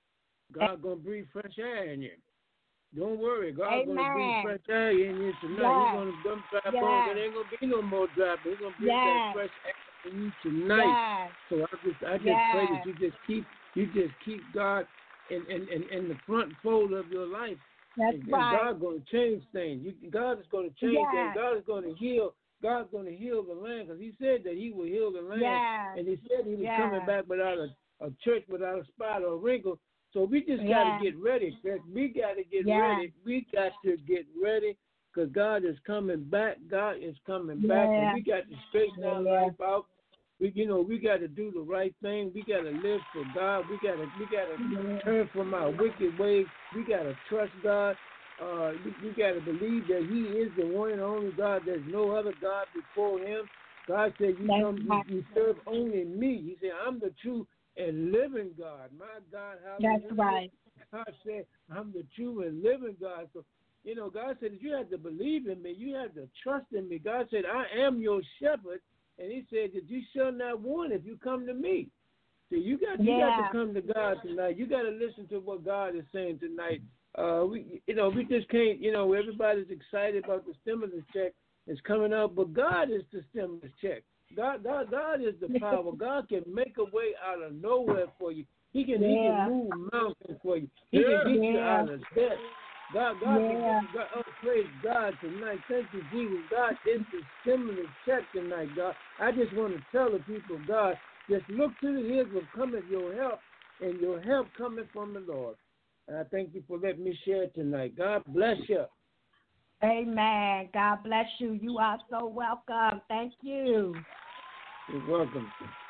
God gonna breathe fresh air in you. Don't worry. God's Amen. gonna breathe fresh air in you tonight. Yes. He's gonna dump dry yes. bones. There ain't gonna be no more dry bones. He's gonna breathe yes. that fresh air in you tonight. Yes. So I just I just yes. pray that you just keep you just keep God in in, in, in the front fold of your life. That's and, right. and God's going to change things. You, God is going to change yes. things. God is going to heal. God's going to heal the land because He said that He will heal the land. yes. And He said He was yes. coming back without a a church without a spot or a wrinkle. So we just Yeah. got to get ready, church. We got to get Yeah. ready. We got to get ready because God is coming back. God is coming Yeah. back, and we got to straighten our Yeah. life out. We, you know, we got to do the right thing. We got to live for God. We got to, we got to Yeah. turn from our wicked ways. We got to trust God. Uh, we, we got to believe that He is the one and only God. There's no other God before Him. God said, "You That's come, right. you, you serve only Me." He said, "I'm the true and living God." My God, hallelujah. That's right. God said, "I'm the true and living God." So, you know, God said that you have to believe in Me. You have to trust in Me. God said, "I am your shepherd," and He said that you shall not want if you come to Me. So you got, you got Yeah. to come to God tonight. You got to listen to what God is saying tonight. Uh, we, you know, we just can't. You know, everybody's excited about the stimulus check that's coming out, but God is the stimulus check. God, God, God is the power. God can make a way out of nowhere for you. He can, Yeah. He can move mountains for you. He Yeah. can get you Yeah. out of debt. God, God Yeah. can get you. God, oh, praise God tonight. Thank you, Jesus. God is the stimulus check tonight, God. I just want to tell the people, God, just look to the hills of coming your help, and your help coming from the Lord. And I thank you for letting me share tonight. God bless you. Amen. God bless you. You are so welcome. Thank you. You're welcome.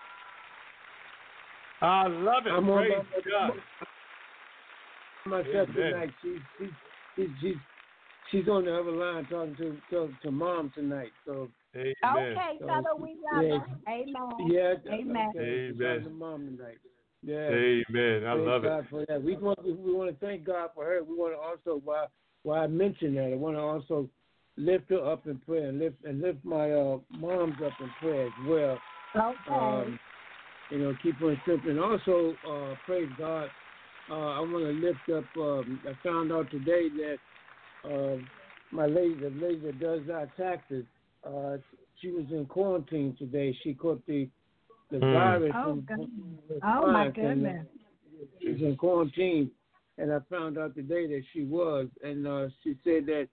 I love it. I'm on Praise my- God. myself Amen. tonight. She's she's she's she's she's on the other line talking to to, to mom tonight. So Amen. Okay, So, fellow, we love yeah. you. Amen. yeah, Amen. okay. She's Amen. talking to mom tonight. Yeah. Amen. I Praise love God it. for that. We want we want to thank God for her. We want to also while while I mention that, I want to also lift her up in prayer and lift and lift my uh, moms up in prayer as well. Okay. Um, you know, keep her in strength. And also, uh, praise God, uh, I want to lift up, um, I found out today that uh, my lady, the lady that does our taxes, uh, she was in quarantine today. She caught the, the Mm. virus. Oh, and- goodness. and- Oh, my and, uh, goodness. She's in quarantine. And I found out today that she was. And uh, she said that,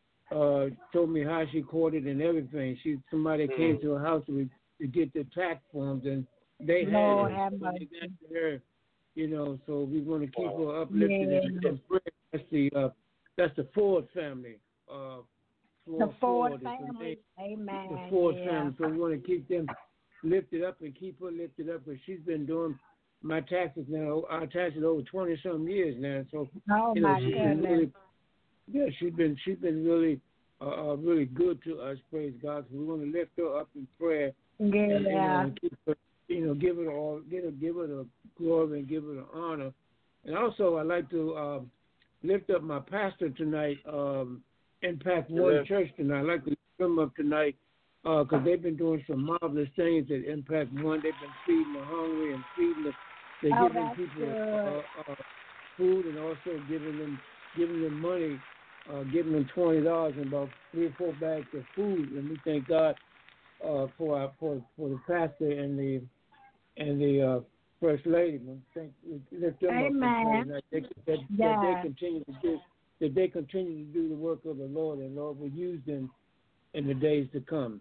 uh, told me how she caught it and everything. She Somebody Mm. came to her house to, to get the tax forms, and they had Lord it. have So they mercy. got to her, you know, so we want to keep Wow. her uplifted Yeah. in in prayer. That's the uh, that's the Ford family. Uh, The Ford is the family. name. Amen. The Ford yeah. family. So we want to keep them lifted up and keep her lifted up, because she's been doing my taxes now. Our taxes over twenty some years now. So Oh, you know, my she's been goodness. really, yeah, she's been she's been really uh, uh, really good to us. Praise God. So we want to lift her up in prayer. And, you know, Yeah. and keep her, you know, give it all, give her, give her the glory and give her the honor. And also, I'd like to um, lift up my pastor tonight, um, Impact One Amen. Church tonight. I'd like to lift them up tonight because uh, they've been doing some marvelous things at Impact One. They've been feeding the hungry and feeding the, they're Oh, giving that's people good. uh, uh, food, and also giving them giving them money, uh, giving them twenty dollars and about three or four bags of food. And we thank God uh, for our, for for the pastor and the and the uh, first lady. We thank we lift them Amen. up and pray that they, that, that Yeah. they continue to do that they continue to do the work of the Lord, and Lord will use them in the days to come.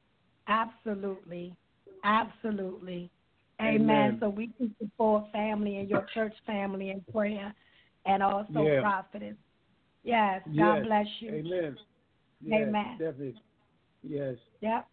Absolutely. Absolutely. Amen. Amen. So we keep the Ford family and your church family in prayer, and also Yeah. prophetess. Yes. God Yes. bless you. Amen. Yes, Amen. definitely. Yes. Yep.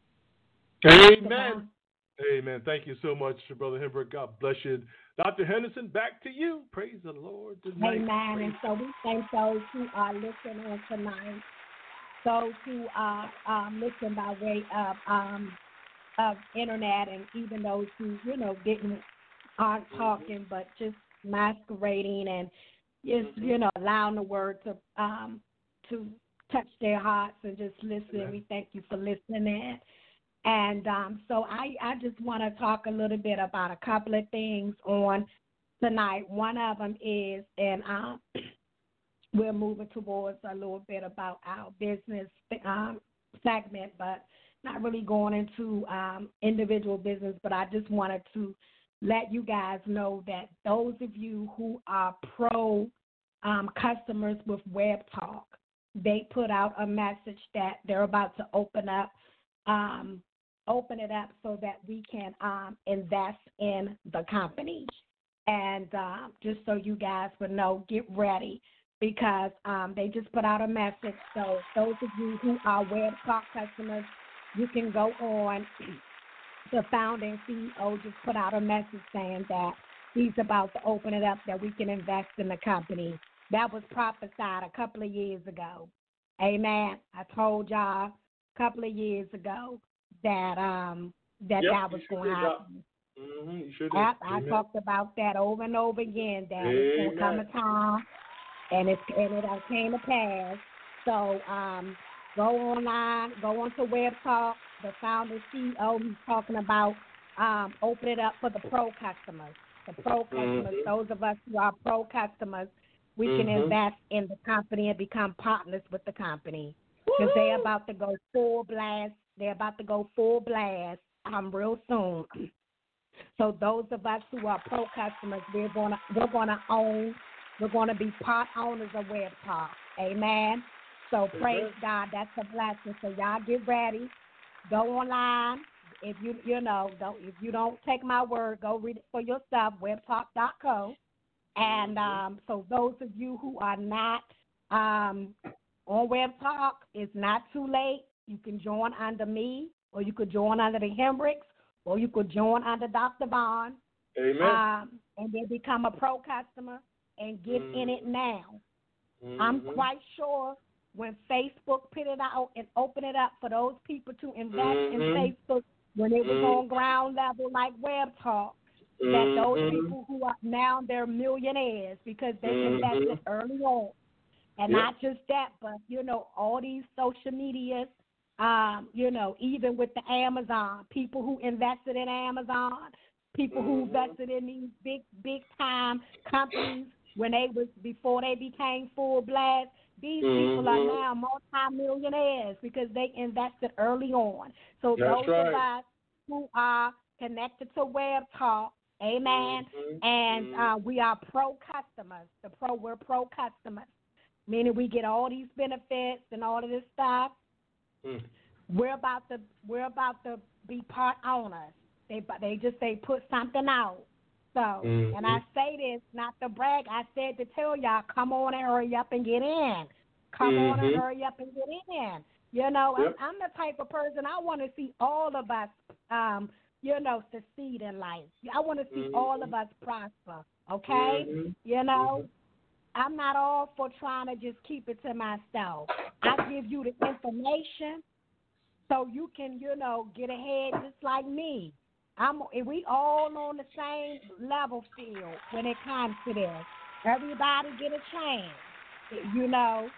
Amen. Amen. Thank you so much, Brother Hembrook. God bless you. Doctor Henderson, back to you. Praise the Lord tonight. Amen. Praise And so we thank those who are listening on tonight, those who are um, listening by way of um, of internet, and even those who, you know, didn't aren't talking but just masquerading and just, you know, allowing the word to um, to touch their hearts and just listen. Amen. We thank you for listening in. And um, so I, I just want to talk a little bit about a couple of things on tonight. One of them is, and um, we're moving towards a little bit about our business um, segment, but not really going into um, individual business. But I just wanted to let you guys know that those of you who are pro um, customers with Web Talk, they put out a message that they're about to open up um, open it up so that we can um, invest in the company. And uh, just so you guys would know, get ready because um, they just put out a message. So those of you who are Web Talk customers, you can go on. The founder and C E O just put out a message saying that he's about to open it up, that we can invest in the company. That was prophesied a couple of years ago. Amen. I told y'all a couple of years ago that um that yep, that was sure going to happen. Mm-hmm, you sure did. I, I talked about that over and over again, that it's going to come a time, and, it's, and it came to pass. So um, go online, go onto Web Talk. The founder C E O, he's talking about um, open it up for the pro customers. The pro customers, mm-hmm. those of us who are pro customers, we mm-hmm. can invest in the company and become partners with the company. Because they're about to go full blast. They're about to go full blast um, real soon. So those of us who are pro customers, we're gonna we're gonna own, we're gonna be part owners of Web Talk. Amen. So praise mm-hmm. God, that's a blessing. So y'all get ready. Go online. If you you know don't if you don't take my word, go read it for yourself. web talk dot co. And um, so those of you who are not um, on Web Talk, it's not too late. You can join under me, or you could join under the Hendricks, or you could join under Doctor Vaughn. Amen. Um, and then become a pro customer and get mm-hmm. in it now. Mm-hmm. I'm quite sure when Facebook put it out and opened it up for those people to invest mm-hmm. in Facebook when it was mm-hmm. on ground level like Web Talk, mm-hmm. that those people who are now they're millionaires because they mm-hmm. invested early on. And yep. not just that, but, you know, all these social medias, um, you know, even with the Amazon, people who invested in Amazon, people mm-hmm. who invested in these big, big time companies when they was, before they became full blast. These mm-hmm. people are now multi-millionaires because they invested early on. So That's those right. of us who are connected to Web Talk, amen, mm-hmm. and uh, we are pro customers. The pro, we're pro customers, meaning we get all these benefits and all of this stuff. Mm. We're about to we're about to be part owners. They they just they put something out. So, mm-hmm. and I say this not to brag. I said to tell y'all, come on and hurry up and get in. Come mm-hmm. on and hurry up and get in. You know, yep. I'm, I'm the type of person I want to see all of us, um, you know, succeed in life. I want to see mm-hmm. all of us prosper. Okay, mm-hmm. you know. Mm-hmm. I'm not all for trying to just keep it to myself. I give you the information so you can, you know, get ahead just like me. I'm, we all on the same level field when it comes to this. Everybody get a chance. You know,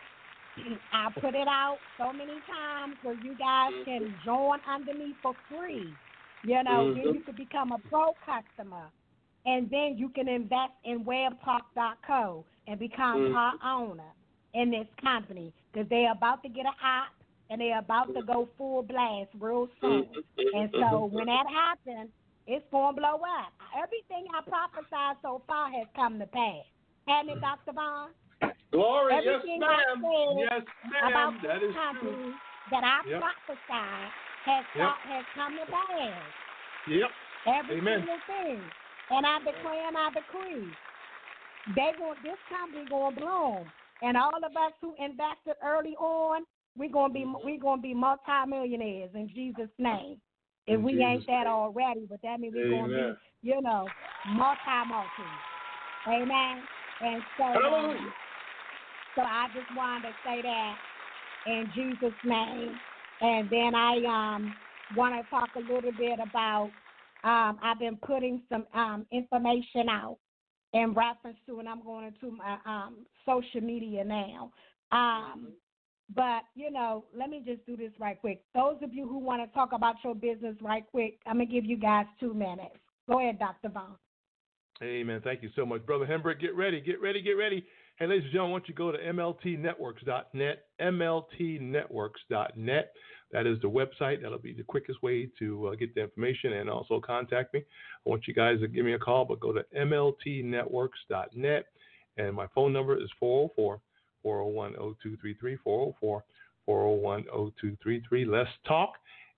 I put it out so many times so you guys can join under me for free. You know, mm-hmm. then you can become a pro customer. And then you can invest in web talk dot co and become mm-hmm. part owner in this company because they're about to get an app and they're about to go full blast real soon. And so when that happens, it's going to blow up. Everything I prophesied so far has come to pass. Hasn't it, Doctor Vaughn? Glory, Everything yes, ma'am. I said yes, ma'am. about that this is company true. that I yep. prophesied has, yep. has come to pass. Yep. Every Amen. single thing. And I declare and I decree, they going this company going to bloom, and all of us who invested early on, we're going to be we going to be multimillionaires in Jesus' name. If in we Jesus ain't that name. already, but that means we're going to be, you know, multi multi. Amen. And so, um, so I just wanted to say that in Jesus' name, and then I um want to talk a little bit about. Um, I've been putting some um, information out in reference to, and I'm going into my um, social media now. Um, but, you know, let me just do this right quick. Those of you who want to talk about your business right quick, I'm going to give you guys two minutes. Go ahead, Doctor Vaughn. Amen. Thank you so much, Brother Hembrick. Get ready, get ready, get ready. Hey, ladies and gentlemen, I want you to go to M L T networks dot net, M L T networks dot net. That is the website. That'll be the quickest way to uh, get the information and also contact me. I want you guys to give me a call, but go to M L T networks dot net. And my phone number is four oh four, four oh one, oh two three three, four oh four, four oh one, oh two three three. Let's talk.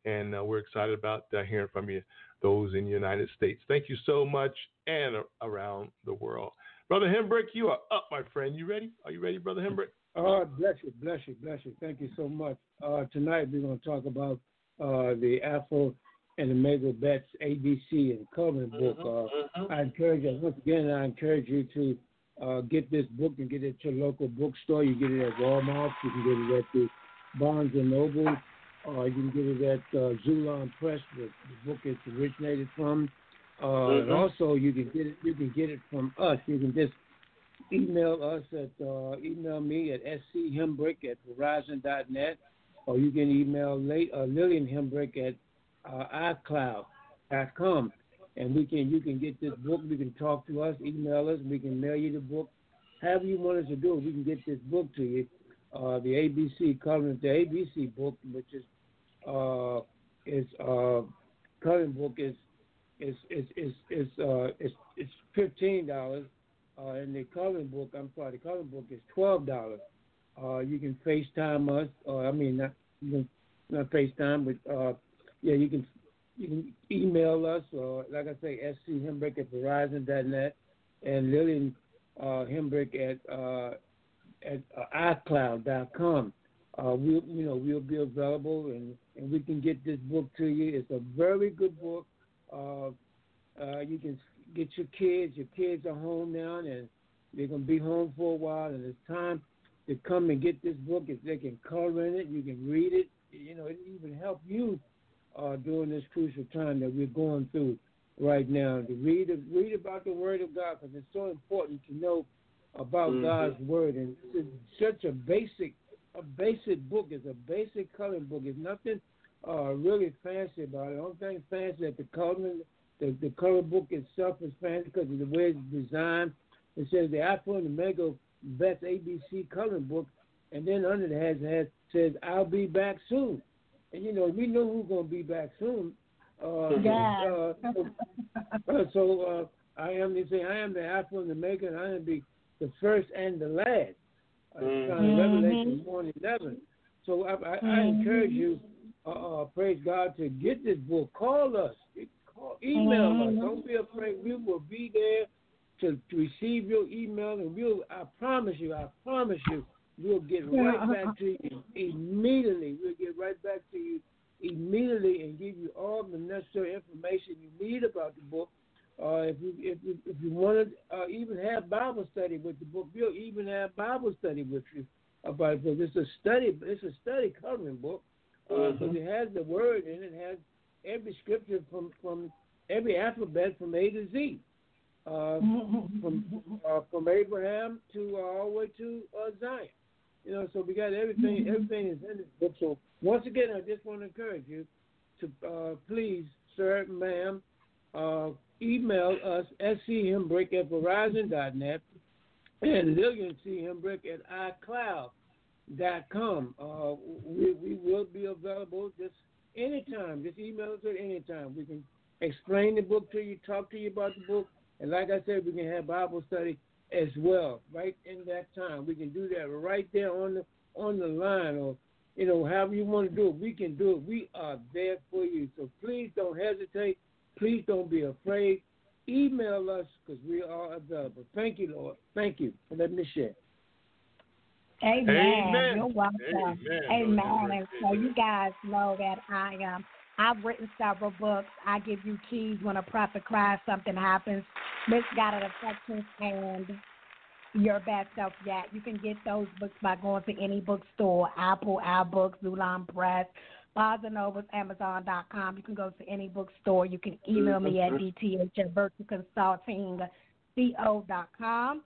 and uh, we're excited about uh, hearing from you, those in the United States. Thank you so much, and uh, around the world. Brother Hembrick, you are up, my friend. You ready? Are you ready, Brother Hembrick? Uh, bless you, bless you, bless you. Thank you so much. Uh, tonight we're going to talk about uh, the Alpha and Omega Bets A B C and Covenant book. Uh, I encourage you, once again, I encourage you to uh, get this book and get it at your local bookstore. You get it at Walmart. You can get it at the Barnes and Noble. Uh, you can get it at uh, Zulon Press, the, the book it's originated from. Uh, mm-hmm. And also, you can get it. You can get it from us. You can just email us at uh, email me at schembrick at verizon dot net, or you can email late, uh, Lillian Hembrick at uh, iCloud dot com, and we can you can get this book. You can talk to us, email us, we can mail you the book. However you want us to do it, we can get this book to you. Uh, the A B C Covenant, the A B C book, which is uh, is uh, Covenant book is is is is is uh, it's it's fifteen dollars. Uh, and the Covenant book, I'm sorry, the Covenant book is twelve dollars. Uh, you can FaceTime us, or I mean, not you can not FaceTime, but uh, yeah, you can you can email us, or like I say, schembrick at verizon dot net, and Lillian uh, Hembrick at uh, at uh, iCloud dot com. Uh, we'll you know we'll be available, and, and we can get this book to you. It's a very good book. Uh, uh, you can get your kids. Your kids are home now, and they're going to be home for a while, and it's time to come and get this book. If they can color in it, you can read it. You know, it even help you uh, during this crucial time that we're going through right now. To read read about the Word of God, because it's so important to know about mm-hmm. God's Word. And it's such a basic, a basic book. It's a basic coloring book. It's nothing uh, really fancy about it. The only thing fancy that the coloring. The, the color book itself is fancy because of the way it's designed. It says the Alpha and Omega Bets A B C coloring book, and then under it has, has says I'll be back soon. And you know we know who's gonna be back soon. Uh, yeah. Uh, so uh, so uh, I am. They say I am the Alpha and Omega, and I am be the first and the last. Uh, mm-hmm. Revelation one eleven. So I, I, mm-hmm. I encourage you, uh, uh, praise God, to get this book. Call us. Email mm-hmm. us. Don't be afraid. We will be there to, to receive your email, and we'll. I promise you. I promise you. We'll get right back to you immediately. We'll get right back to you immediately and give you all the necessary information you need about the book. Uh, if you if you, if you want to uh, even have Bible study with the book, we'll even have Bible study with you about it. Because it's a study. It's a study covering book. Uh, mm-hmm. Because it has the word in it. It has every scripture from, from every alphabet from A to Z, uh, from uh, from Abraham to uh, all the way to uh, Zion. You know, so we got everything. Everything is in this book. So once again, I just want to encourage you to uh, please, sir, ma'am, uh, email us schembrick at verizon dot net and Lillian C. Hembrick at iCloud dot com. Uh, we we will be available just. Anytime, just email us at any time. We can explain the book to you, talk to you about the book, and like I said, we can have Bible study as well, right in that time. We can do that right there on the on the line, or you know, however you want to do it. We can do it. We are there for you. So please don't hesitate. Please don't be afraid. Email us because we are available. Thank you, Lord. Thank you for letting me share. Amen. Amen. You're welcome. Amen. Amen. And so you guys know that I um I've written several books. I give you keys when a prophet cries, something happens. Misguided affections and Your Best Self Yet. You can get those books by going to any bookstore, Apple, Our Books, Zulon Press, Barnes and Noble, Amazon dot com. You can go to any bookstore. You can email me at d t h at virtual consulting co dot com.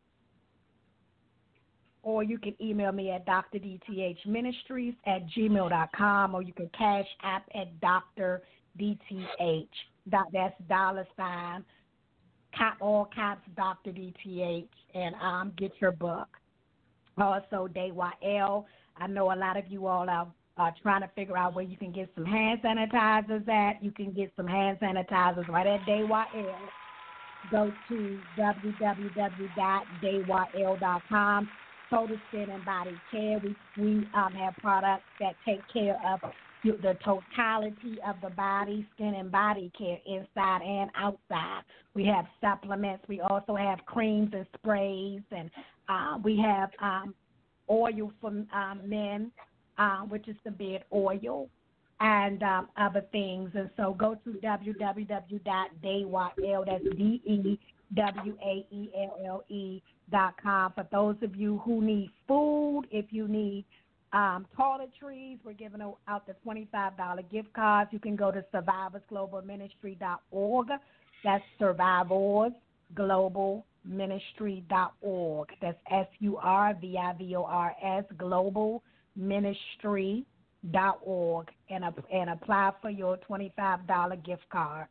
Or you can email me at d r d t h ministries at gmail dot com, or you can cash app at Doctor D T H. That's dollar sign, cap, all caps, Doctor D T H, and um, get your book. Also, D Y L. I know a lot of you all are uh, trying to figure out where you can get some hand sanitizers at. You can get some hand sanitizers right at D Y L. Go to w w w dot d y l dot com. Total Skin and Body Care. We we um, have products that take care of you, the totality of the body, skin, and body care inside and outside. We have supplements. We also have creams and sprays, and uh, we have um, oil for um, men, uh, which is the beard oil, and um, other things. And so go to w w w dot dewaelle, that's D E W A E L L E dot com. For those of you who need food, if you need um, toiletries, we're giving out the twenty-five dollars gift cards. You can go to survivors global ministry dot org. That's survivors global ministry dot org. That's S U R V I V O R S, global ministry dot org, and, and apply for your twenty-five dollars gift card.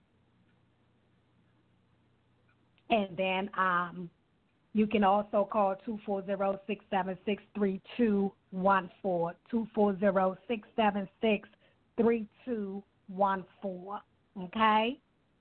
And then um, you can also call two four zero, six seven six, three two one four, two four zero, six seven six, three two one four, okay?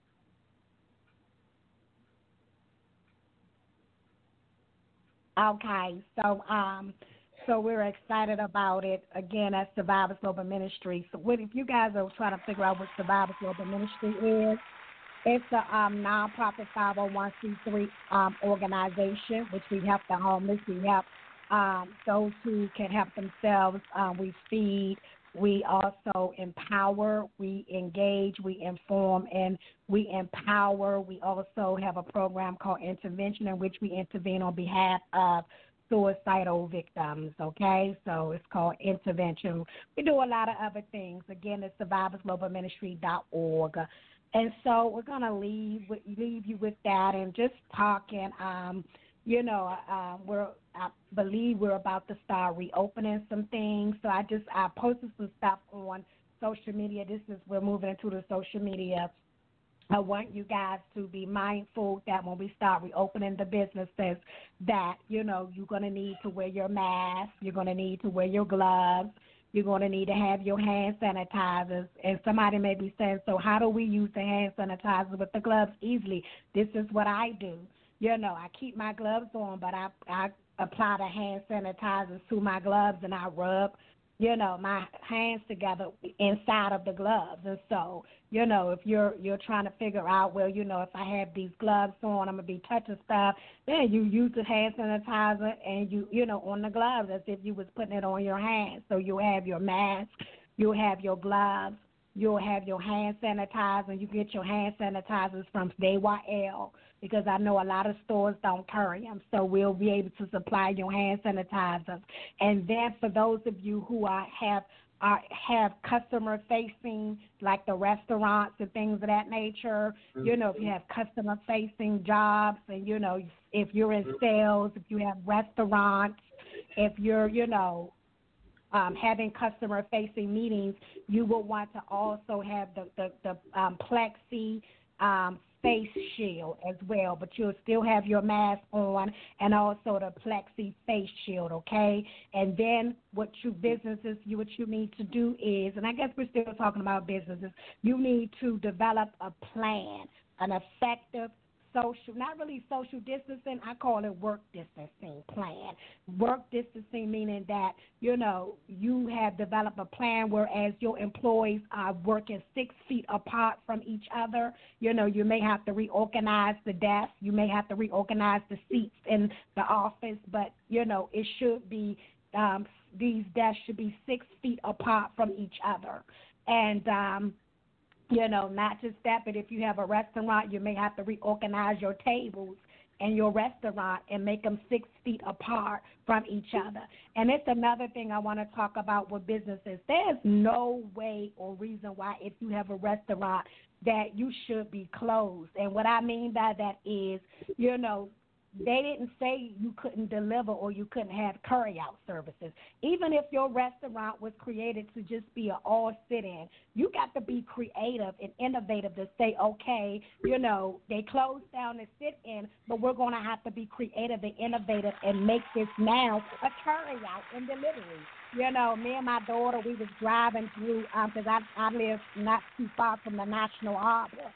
Okay, so um, so we're excited about it. Again, that's Survivors Global Ministry. So what, if you guys are trying to figure out what Survivors Global Ministry is, it's a um, nonprofit five oh one c three um, organization, which we help the homeless. We help um, those who can help themselves. Um, we feed. We also empower. We engage. We inform, and we empower. We also have a program called Intervention, in which we intervene on behalf of suicidal victims, okay? So it's called Intervention. We do a lot of other things. Again, it's survivors global ministry dot org. And so we're going to leave with, leave you with that and just talking. Um, you know, uh, we're I believe we're about to start reopening some things. So I just I posted some stuff on social media. This is we're moving into the social media. I want you guys to be mindful that when we start reopening the businesses, that, you know, you're going to need to wear your mask. You're going to need to wear your gloves. You're going to need to have your hand sanitizers. And somebody may be saying, so how do we use the hand sanitizer with the gloves? Easily. This is what I do. You know, I keep my gloves on, but I, I apply the hand sanitizers to my gloves, and I rub, you know, my hands together inside of the gloves. And so, you know, if you're you're trying to figure out, well, you know, if I have these gloves on, I'm going to be touching stuff, then you use the hand sanitizer and you, you know, on the gloves as if you was putting it on your hands. So you'll have your mask, you'll have your gloves, you'll have your hand sanitizer. You get your hand sanitizers from Dewaelle, because I know a lot of stores don't carry them. So we'll be able to supply your hand sanitizers. And then for those of you who are, have are, have customer-facing, like the restaurants and things of that nature, mm-hmm. you know, if you have customer-facing jobs and, you know, if you're in sales, if you have restaurants, if you're, you know, Um, having customer-facing meetings, you will want to also have the, the, the um, plexi um, face shield as well, but you'll still have your mask on and also the plexi face shield, okay? And then what you businesses, you what you need to do is, and I guess we're still talking about businesses, you need to develop a plan, an effective social, not really social distancing, I call it work distancing plan. Work distancing meaning that, you know, you have developed a plan whereas your employees are working six feet apart from each other. You know, you may have to reorganize the desk. You may have to reorganize the seats in the office, but, you know, it should be, um, these desks should be six feet apart from each other. And, um, You know, not just that, but if you have a restaurant, you may have to reorganize your tables in your restaurant and make them six feet apart from each other. And it's another thing I want to talk about with businesses. There's no way or reason why, if you have a restaurant, that you should be closed. And what I mean by that is, you know, they didn't say you couldn't deliver or you couldn't have carry-out services. Even if your restaurant was created to just be an all-sit-in, you got to be creative and innovative to say, okay, you know, they closed down the sit-in, but we're going to have to be creative and innovative and make this now a carry-out and delivery. You know, me and my daughter, we was driving through, because um, I, I live not too far from the National Harbor.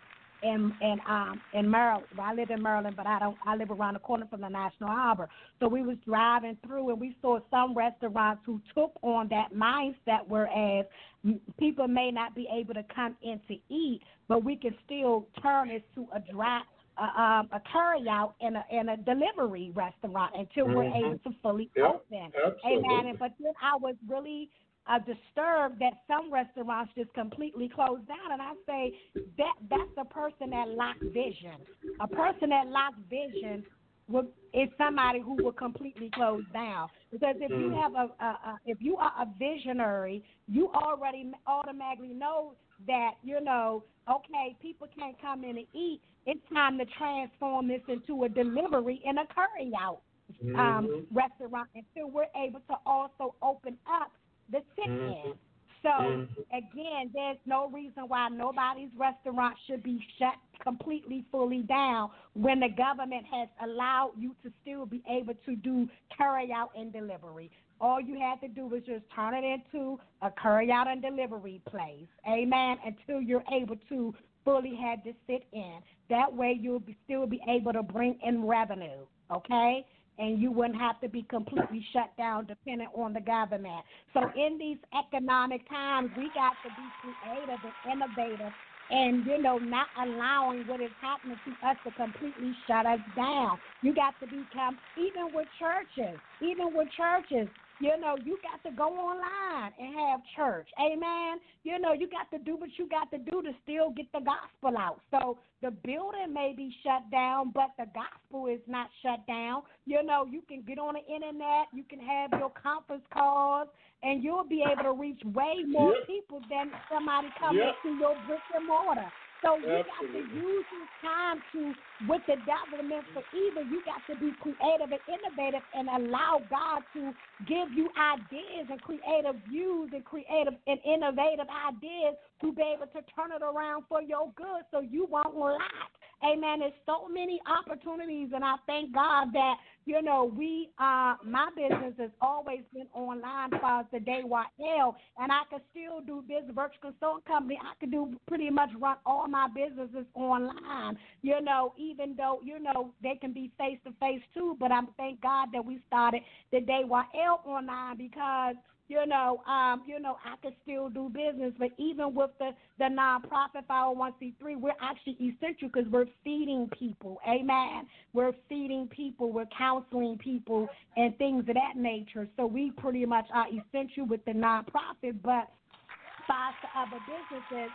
in in um in Maryland. Well, I live in Maryland, but I don't. I live around the corner from the National Harbor. So we was driving through, and we saw some restaurants who took on that mindset, whereas people may not be able to come in to eat, but we can still turn it to a drive. Uh, um, a carry out and a, and a delivery restaurant until mm-hmm. we're able to fully yep, open. absolutely. Amen. But then I was really uh, disturbed that some restaurants just completely closed down, and I say that that's a person that lacks vision. A person that lacks vision would, is somebody who will completely close down. Because if you have a, a, a if you are a visionary, you already automatically know that, you know, okay, people can't come in and eat. It's time to transform this into a delivery and a carry-out um, mm-hmm. restaurant until we're able to also open up the sit-in. Mm-hmm. So, mm-hmm. again, there's no reason why nobody's restaurant should be shut completely, fully down when the government has allowed you to still be able to do carry-out and delivery. All you had to do was just turn it into a carry-out and delivery place, amen, until you're able to fully have to sit in. That way you'll be, still be able to bring in revenue, okay? And you wouldn't have to be completely shut down depending on the government. So in these economic times, we got to be creative and innovative and, you know, not allowing what is happening to us to completely shut us down. You got to become, even with churches, even with churches, you know, you got to go online and have church. Amen. You know, you got to do what you got to do to still get the gospel out. So the building may be shut down, but the gospel is not shut down. You know, you can get on the internet, you can have your conference calls, and you'll be able to reach way more yep. people than somebody coming yep. to your brick and mortar. So you Absolutely. got to use this time to, with the devil meant for evil, you got to be creative and innovative and allow God to give you ideas and creative views and creative and innovative ideas to be able to turn it around for your good so you won't lack. Amen. There's so many opportunities, and I thank God that, you know, we, uh, my business has always been online as far as the Day Y L, and I can still do business, virtual consulting company. I can do pretty much run all my businesses online, you know, even though, you know, they can be face-to-face too, but I thank God that we started the Day Y L online because, you know, um, you know, I can still do business, but even with the, the nonprofit five oh one c three, we're actually essential because we're feeding people, amen. We're feeding people, we're counseling people, and things of that nature. So we pretty much are essential with the nonprofit, but as far as the other businesses,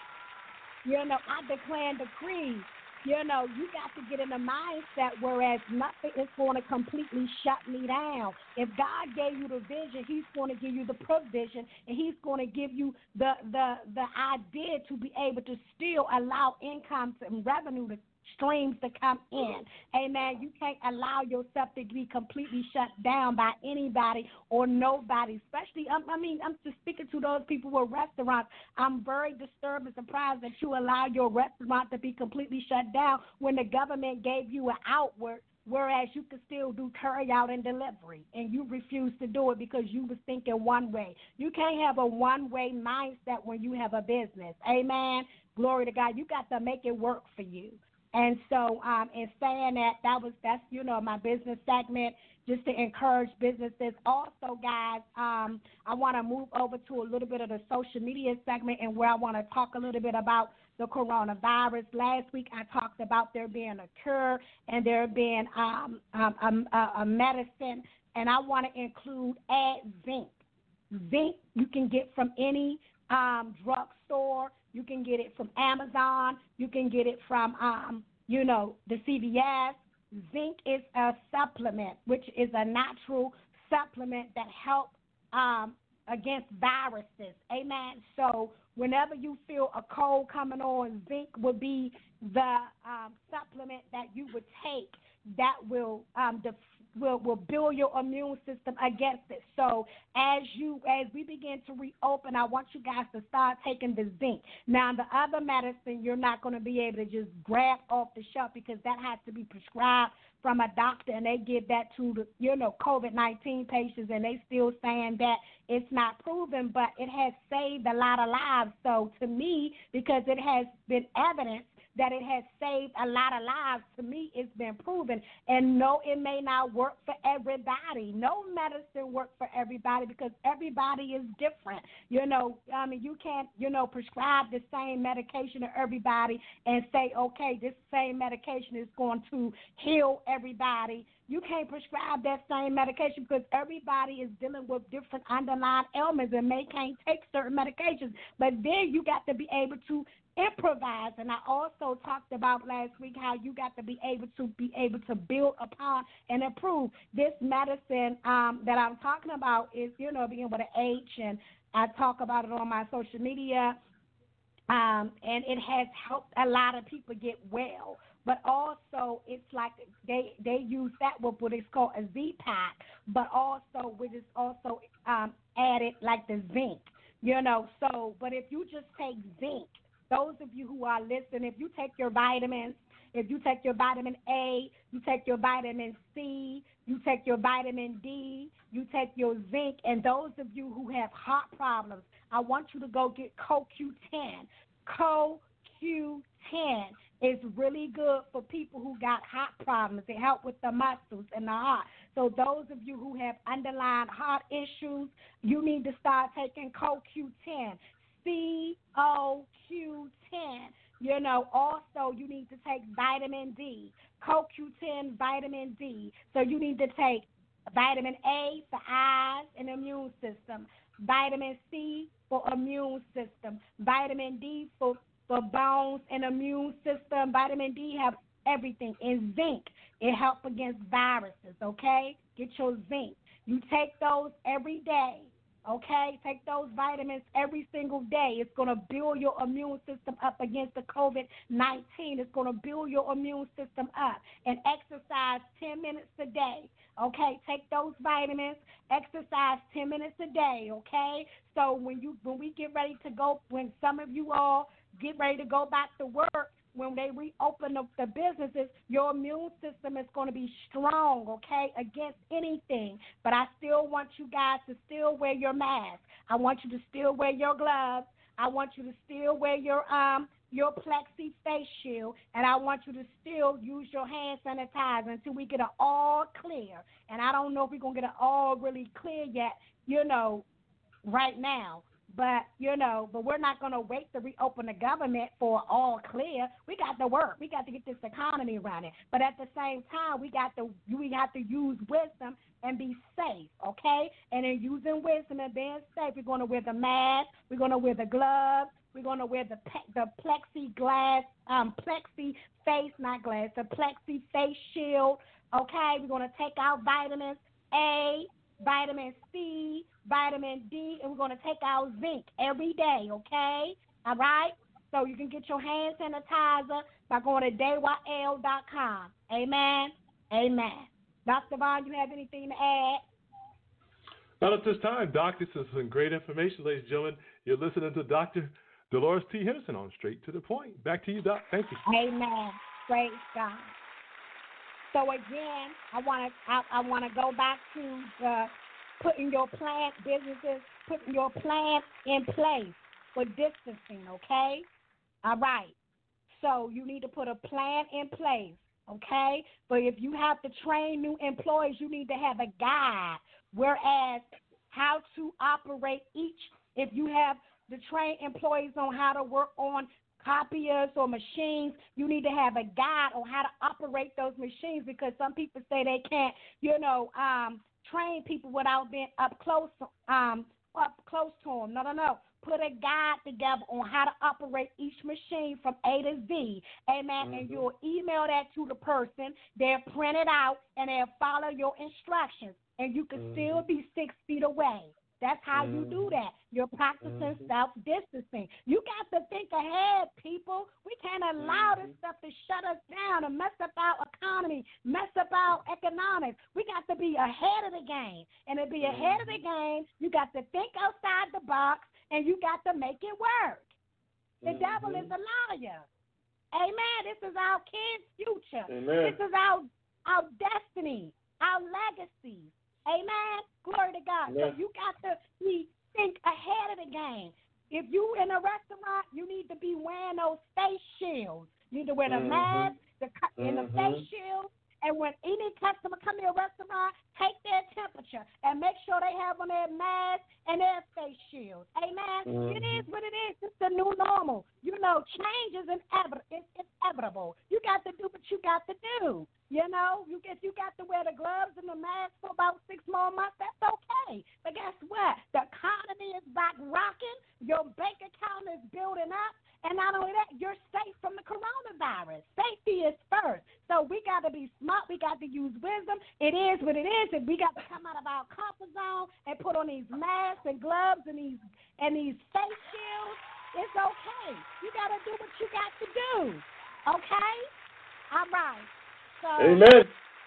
you know, I declare and decree, you know, you got to get in the mindset whereas nothing is going to completely shut me down. If God gave you the vision, he's going to give you the provision, and he's going to give you the, the, the idea to be able to still allow income and revenue to streams to come in. Amen. You can't allow yourself to be completely shut down by anybody or nobody, especially, I mean, I'm just speaking to those people with restaurants. I'm very disturbed and surprised that you allow your restaurant to be completely shut down when the government gave you an outward, whereas you could still do carry out and delivery, and you refuse to do it because you was thinking one way. You can't have a one-way mindset when you have a business. Amen. Glory to God. You got to make it work for you. And so, um, in saying that, that was that's you know my business segment, just to encourage businesses. Also, guys, um, I want to move over to a little bit of the social media segment, and where I want to talk a little bit about the coronavirus. Last week, I talked about there being a cure and there being um, um, a, a medicine, and I want to include add zinc. Zinc you can get from any um, drugstore. You can get it from Amazon. You can get it from, um, you know, the C V S. Zinc is a supplement, which is a natural supplement that helps um, against viruses. Amen. So whenever you feel a cold coming on, zinc would be the um, supplement that you would take that will um, def- will will build your immune system against it. So as you as we begin to reopen, I want you guys to start taking the zinc. Now, the other medicine you're not going to be able to just grab off the shelf because that has to be prescribed from a doctor, and they give that to the you know COVID nineteen patients, and they still saying that it's not proven, but it has saved a lot of lives. So to me, because it has been evidence that it has saved a lot of lives, to me, it's been proven. And no, it may not work for everybody. No medicine works for everybody because everybody is different. You know, I mean, you can't, you know, prescribe the same medication to everybody and say, okay, this same medication is going to heal everybody. You can't prescribe that same medication because everybody is dealing with different underlying ailments and may can't take certain medications. But then you got to be able to improvise. And I also talked about last week how you got to be able to be able to build upon and improve. This medicine um, that I'm talking about is, you know, being with an H, and I talk about it on my social media, um, and it has helped a lot of people get well. But also, it's like they they use that with what is called a Z-Pack, but also which is also um, added like the zinc, you know. So, but if you just take zinc, those of you who are listening, if you take your vitamins, if you take your vitamin A, you take your vitamin C, you take your vitamin D, you take your zinc, and those of you who have heart problems, I want you to go get C O Q ten. C O Q ten is really good for people who got heart problems. It helps with the muscles and the heart. So those of you who have underlying heart issues, you need to start taking C O Q ten. C O Q ten. You know, also you need to take vitamin D, C O Q ten, vitamin D. So you need to take vitamin A for eyes and immune system, vitamin C for immune system, vitamin D for, for bones and immune system. Vitamin D have everything. And zinc, it helps against viruses, okay? Get your zinc. You take those every day. Okay, take those vitamins every single day. It's going to build your immune system up against the COVID nineteen. It's going to build your immune system up. And exercise ten minutes a day. Okay, take those vitamins, exercise ten minutes a day. Okay, so when you when we get ready to go, when some of you all get ready to go back to work, when they reopen the, the businesses, your immune system is going to be strong, okay, against anything. But I still want you guys to still wear your mask. I want you to still wear your gloves. I want you to still wear your um your plexi face shield, and I want you to still use your hand sanitizer until we get it all clear. And I don't know if we're going to get it all really clear yet, you know, right now. But, you know, but we're not going to wait to reopen the government for all clear. We got to work. We got to get this economy running. But at the same time, we got to we have to use wisdom and be safe, okay? And in using wisdom and being safe, we're going to wear the mask. We're going to wear the gloves. We're going to wear the pe- the plexiglass, um, plexi face, not glass, the plexi face shield, okay? We're going to take out vitamins A, vitamin C, vitamin D, and we're going to take our zinc every day, okay? All right? So you can get your hand sanitizer by going to day y l dot com. Amen? Amen. Doctor Vaughn, you have anything to add? Not at this time, Doc. This is some great information, ladies and gentlemen. You're listening to Doctor Dolores T. Henderson on Straight to the Point. Back to you, Doc. Thank you. Amen. Praise God. So again, I want to I, I want to go back to the putting your plant businesses, putting your plan in place for distancing, okay? All right. So you need to put a plan in place, okay? But if you have to train new employees, you need to have a guide. Whereas how to operate each, if you have to train employees on how to work on copiers or machines, you need to have a guide on how to operate those machines, because some people say they can't, you know, um, train people without being up close, um, up close to them. No, no, no. Put a guide together on how to operate each machine from A to Z. Amen. Mm-hmm. And you'll email that to the person. They'll print it out and they'll follow your instructions. And you can mm-hmm. still be six feet away. That's how mm-hmm. you do that. You're practicing mm-hmm. self-distancing. You got to think ahead, people. We can't allow mm-hmm. this stuff to shut us down and mess up our economy, mess up our economics. We got to be ahead of the game. And to be mm-hmm. ahead of the game, you got to think outside the box, and you got to make it work. The mm-hmm. devil is a liar. Amen. This is our kids' future. Amen. This is our, our destiny, our legacy. Amen. Glory to God. Yes. So you got to be think ahead of the game. If you in a restaurant, you need to be wearing those face shields. You need to wear the mm-hmm. mask, the mm-hmm. and the face shield. And when any customer come to your restaurant, take their temperature and make sure they have on their mask and their face shield. Amen. Mm-hmm. It is what it is. It's the new normal. You know, change is inevitable. It's inevitable. You got to do what you got to do. You know, you if you got to wear the gloves and the mask for about six more months, that's okay. But guess what? The economy is back rocking. Your bank account is building up. And not only that, you're safe from the coronavirus. Safety is first. So we got to be smart. We got to use wisdom. It is what it is. And we got to come out of our comfort zone and put on these masks and gloves and these and these face shields. It's okay. You got to do what you got to do. Okay? All right. So, Amen.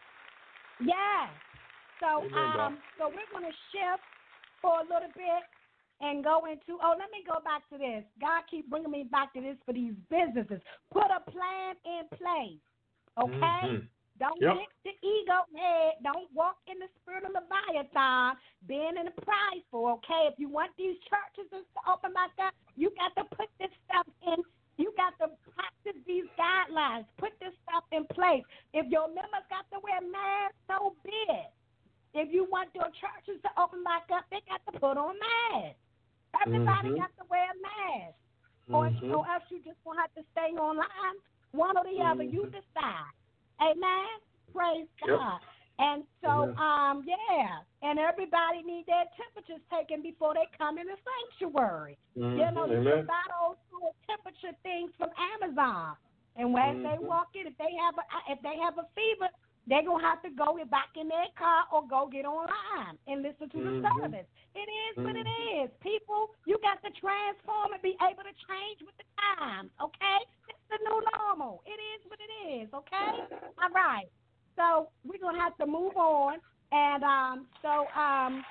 Yeah. So, Amen, um, so we're going to shift for a little bit and go into, oh, let me go back to this. God keep bringing me back to this for these businesses. Put a plan in place, okay? Mm-hmm. Don't yep. get the ego head. Don't walk in the spirit of Leviathan, being in the prideful, okay? If you want these churches to open back up, you got to put this stuff in. You got to practice these guidelines. Put this stuff in place. If your members got to wear masks, so be it. If you want your churches to open back up, they got to put on masks. Everybody mm-hmm. got to wear a mask, or, mm-hmm. or else you just going to have to stay online. One or the mm-hmm. other, you decide. Amen? Praise yep. God. And so, mm-hmm. um, yeah, and everybody need their temperatures taken before they come in the sanctuary. Mm-hmm. You know, you can buy those little temperature things from Amazon. And when mm-hmm. they walk in, if they have a, if they have a fever, they're going to have to go get back in their car or go get online and listen to mm-hmm. the service. It is mm-hmm. what it is. People, you got to transform and be able to change with the times, okay? It's the new normal. It is what it is, okay? All right. So we're going to have to move on. And um, so, um,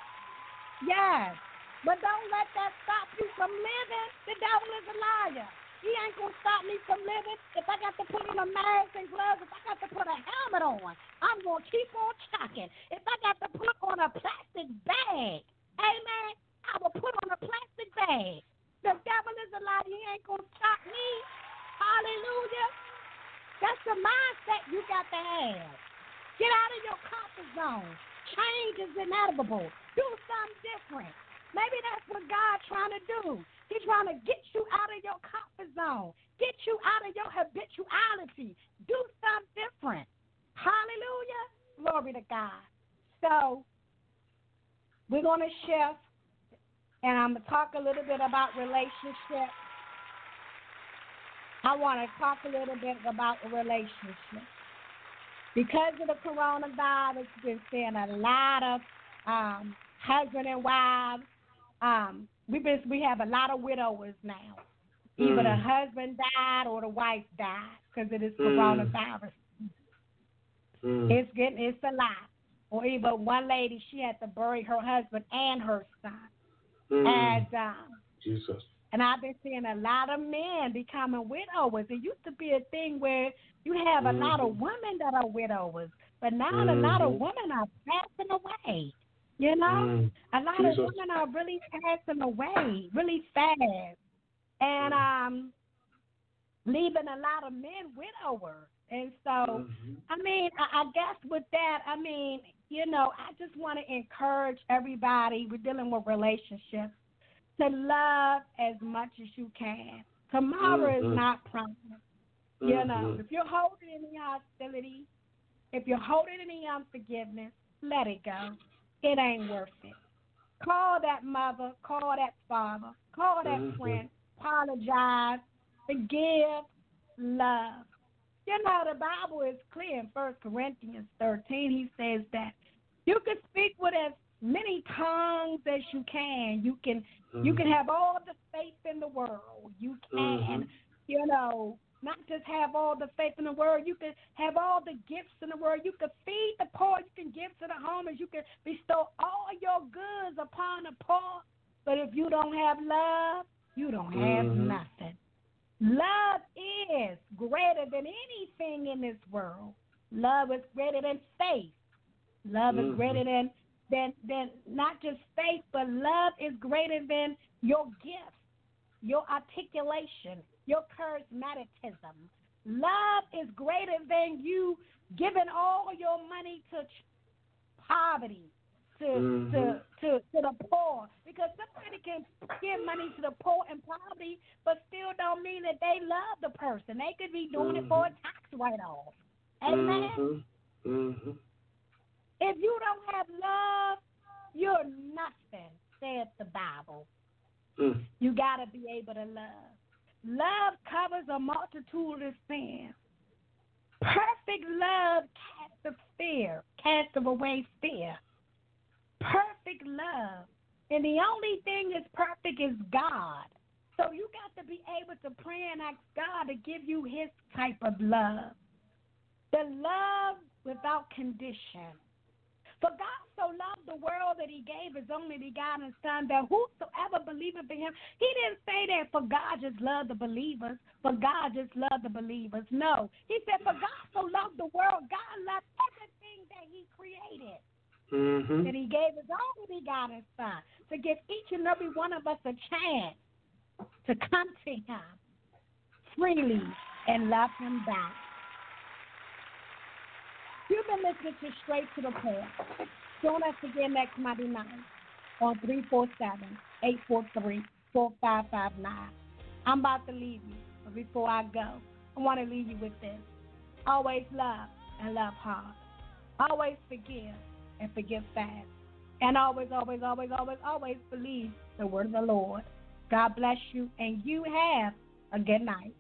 yes. But don't let that stop you from living. The devil is a liar. He ain't going to stop me from living. If I got to put on a mask and gloves, if I got to put a helmet on, I'm going to keep on chucking. If I got to put on a plastic bag, amen, I will put on a plastic bag. The devil is a lie. He ain't going to stop me. Hallelujah. That's the mindset you got to have. Get out of your comfort zone. Change is inevitable. Do something different. Maybe that's what God's trying to do. He's trying to get you out of your comfort zone, get you out of your habituality. Do something different. Hallelujah. Glory to God. So we're going to shift, and I'm going to talk a little bit about relationships. I want to talk a little bit about a relationship. Because of the coronavirus, we're seeing a lot of um, husband and wives. Um, we been, we have a lot of widowers now. Either mm. the husband died or the wife died because of this mm. coronavirus. Mm. It's getting it's a lot. Or even one lady, she had to bury her husband and her son. Mm. And um, Jesus. And I've been seeing a lot of men becoming widowers. It used to be a thing where you have mm. a lot of women that are widowers, but now mm. a lot of women are passing away. You know, mm, a lot Jesus. of women are really passing away really fast, and um, leaving a lot of men widowers. And so, mm-hmm. I mean, I, I guess with that, I mean, you know, I just want to encourage everybody. We're dealing with relationships to love as much as you can. Tomorrow mm-hmm. is not promised. Mm-hmm. You know, if you're holding any hostility, if you're holding any unforgiveness, let it go. It ain't worth it. Call that mother, call that father, call that mm-hmm. friend, apologize, forgive, love. You know, the Bible is clear in First Corinthians thirteen. He says that you can speak with as many tongues as you can. You can mm-hmm. you can have all the faith in the world. You can, mm-hmm. you know, not just have all the faith in the world. You can have all the gifts in the world. You can feed the poor. You can give to the homeless. You can bestow all your goods upon the poor. But if you don't have love, you don't have mm-hmm. nothing. Love is greater than anything in this world. Love is greater than faith. Love mm-hmm. is greater than, than, than not just faith, but love is greater than your gifts, your articulation, your charismaticism. Love is greater than you giving all your money to poverty, to, mm-hmm. to, to, to the poor. Because somebody can give money to the poor and poverty, but still don't mean that they love the person. They could be doing mm-hmm. it for a tax write-off. Amen? Mm-hmm. Mm-hmm. If you don't have love, you're nothing, says the Bible. Mm. You got to be able to love. Love covers a multitude of sins. Perfect love casteth fear, casteth away fear. Perfect love. And the only thing that's perfect is God. So you got to be able to pray and ask God to give you his type of love. The love without condition. For God so loved the world that he gave his only begotten Son, that whosoever believeth in him, he didn't say that for God just loved the believers, for God just loved the believers. No. He said for God so loved the world, God loved everything that he created. Mm-hmm. That he gave his only begotten Son to give each and every one of us a chance to come to him freely and love him back. You've been listening to Straight to the Point. Join us again next Monday night on three four seven, eight four three, four five five nine. I'm about to leave you, but before I go, I want to leave you with this. Always love and love hard. Always forgive and forgive fast. And always, always, always, always, always believe the word of the Lord. God bless you, and you have a good night.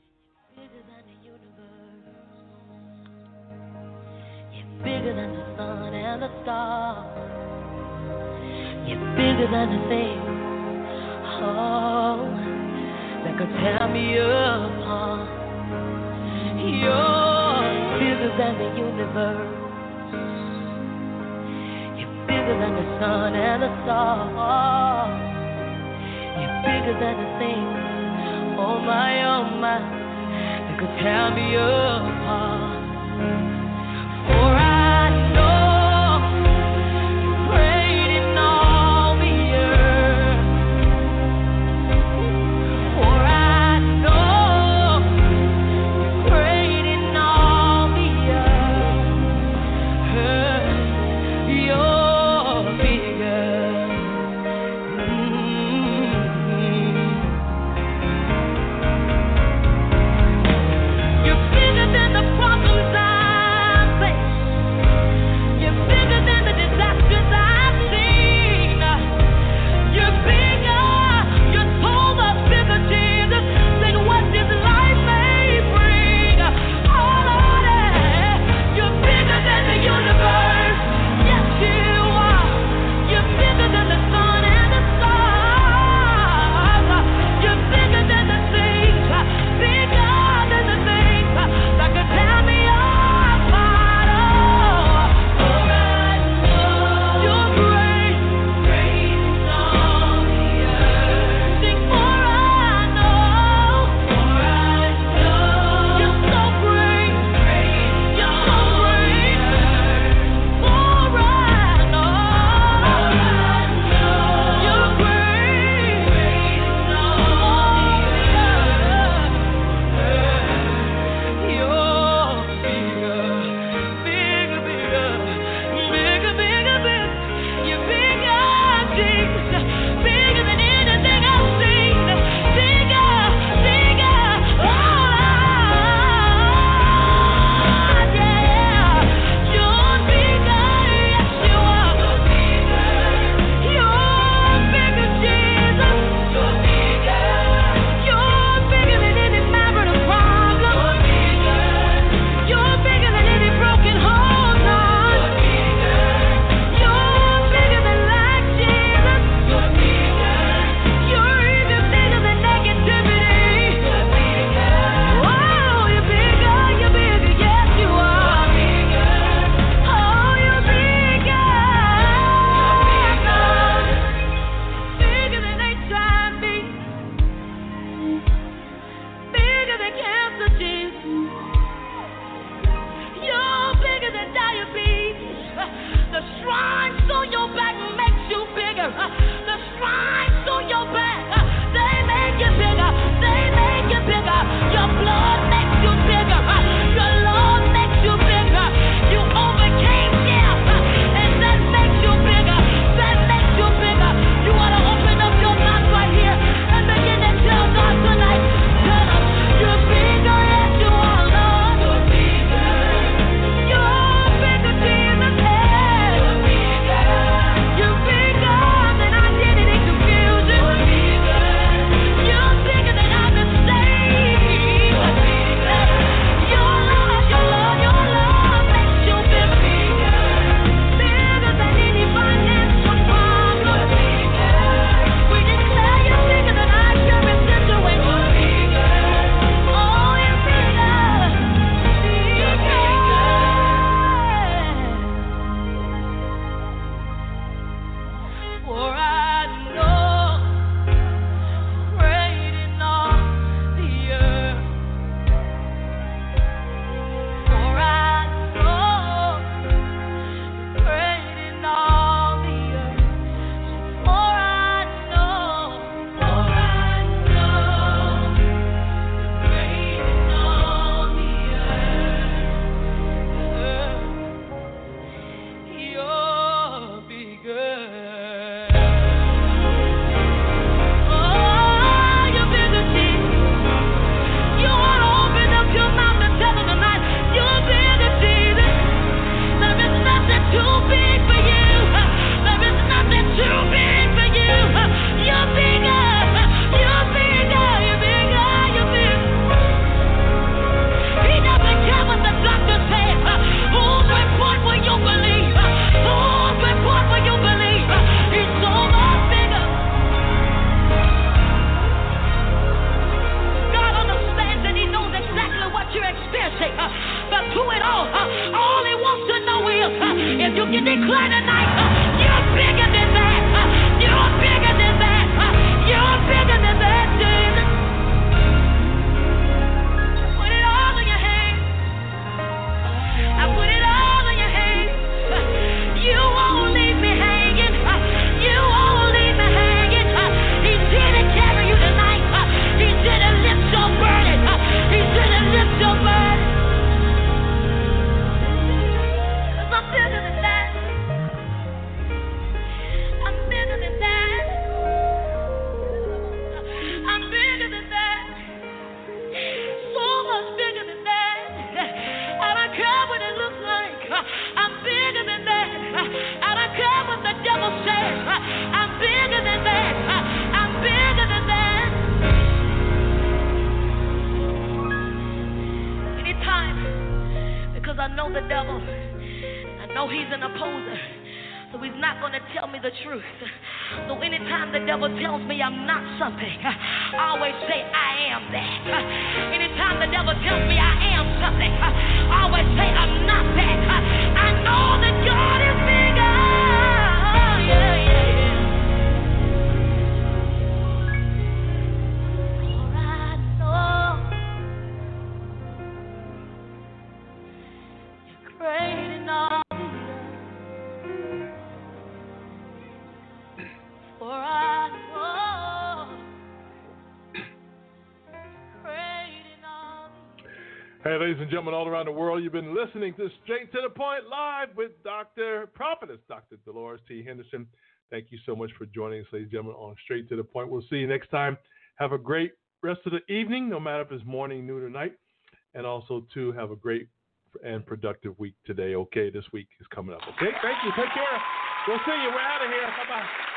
Bigger than the sun and the stars. You're bigger than the things, oh, that could tear me apart. You're bigger than the universe. You're bigger than the sun and the stars. You're bigger than the things, oh my, oh my, that could tear me apart. For I know you're great in all the earth. For I know you're great in all the earth. You're bigger. Mm-hmm. You're bigger than the problem. declare tonight, you're bigger than that. You're bigger than that. You're bigger than that, Jesus. Put it all in your hands. I put it all in your hands. You won't leave me hanging. You won't leave me hanging. He didn't carry you tonight. He didn't lift your burden. He didn't lift your burden. Because I'm bigger than that. I'm bigger than that. I'm bigger than that. So much bigger than that. I don't care what it looks like. I'm bigger than that. I don't care what the devil says. I'm bigger than that. I'm bigger than that. Anytime, because I know the devil. I know he's an opposer. So he's not going to tell me the truth. So anytime the devil tells me I'm not something, I always say I am that. Anytime the devil tells me I am something, I always say I'm not that. I know that God is bigger. Yeah, yeah, yeah. For I know you're great in all the earth. For I know great in all the earth. Hey, ladies and gentlemen, all around the world, you've been listening to Straight to the Point live with Doctor Prophetess, Doctor Dolores T. Henderson. Thank you so much for joining us, ladies and gentlemen, on Straight to the Point. We'll see you next time. Have a great rest of the evening, no matter if it's morning, noon, or night. And also, too, have a great and productive week today, okay? This week is coming up, okay? Thank you. Take care. We'll see you. We're out of here. Bye-bye.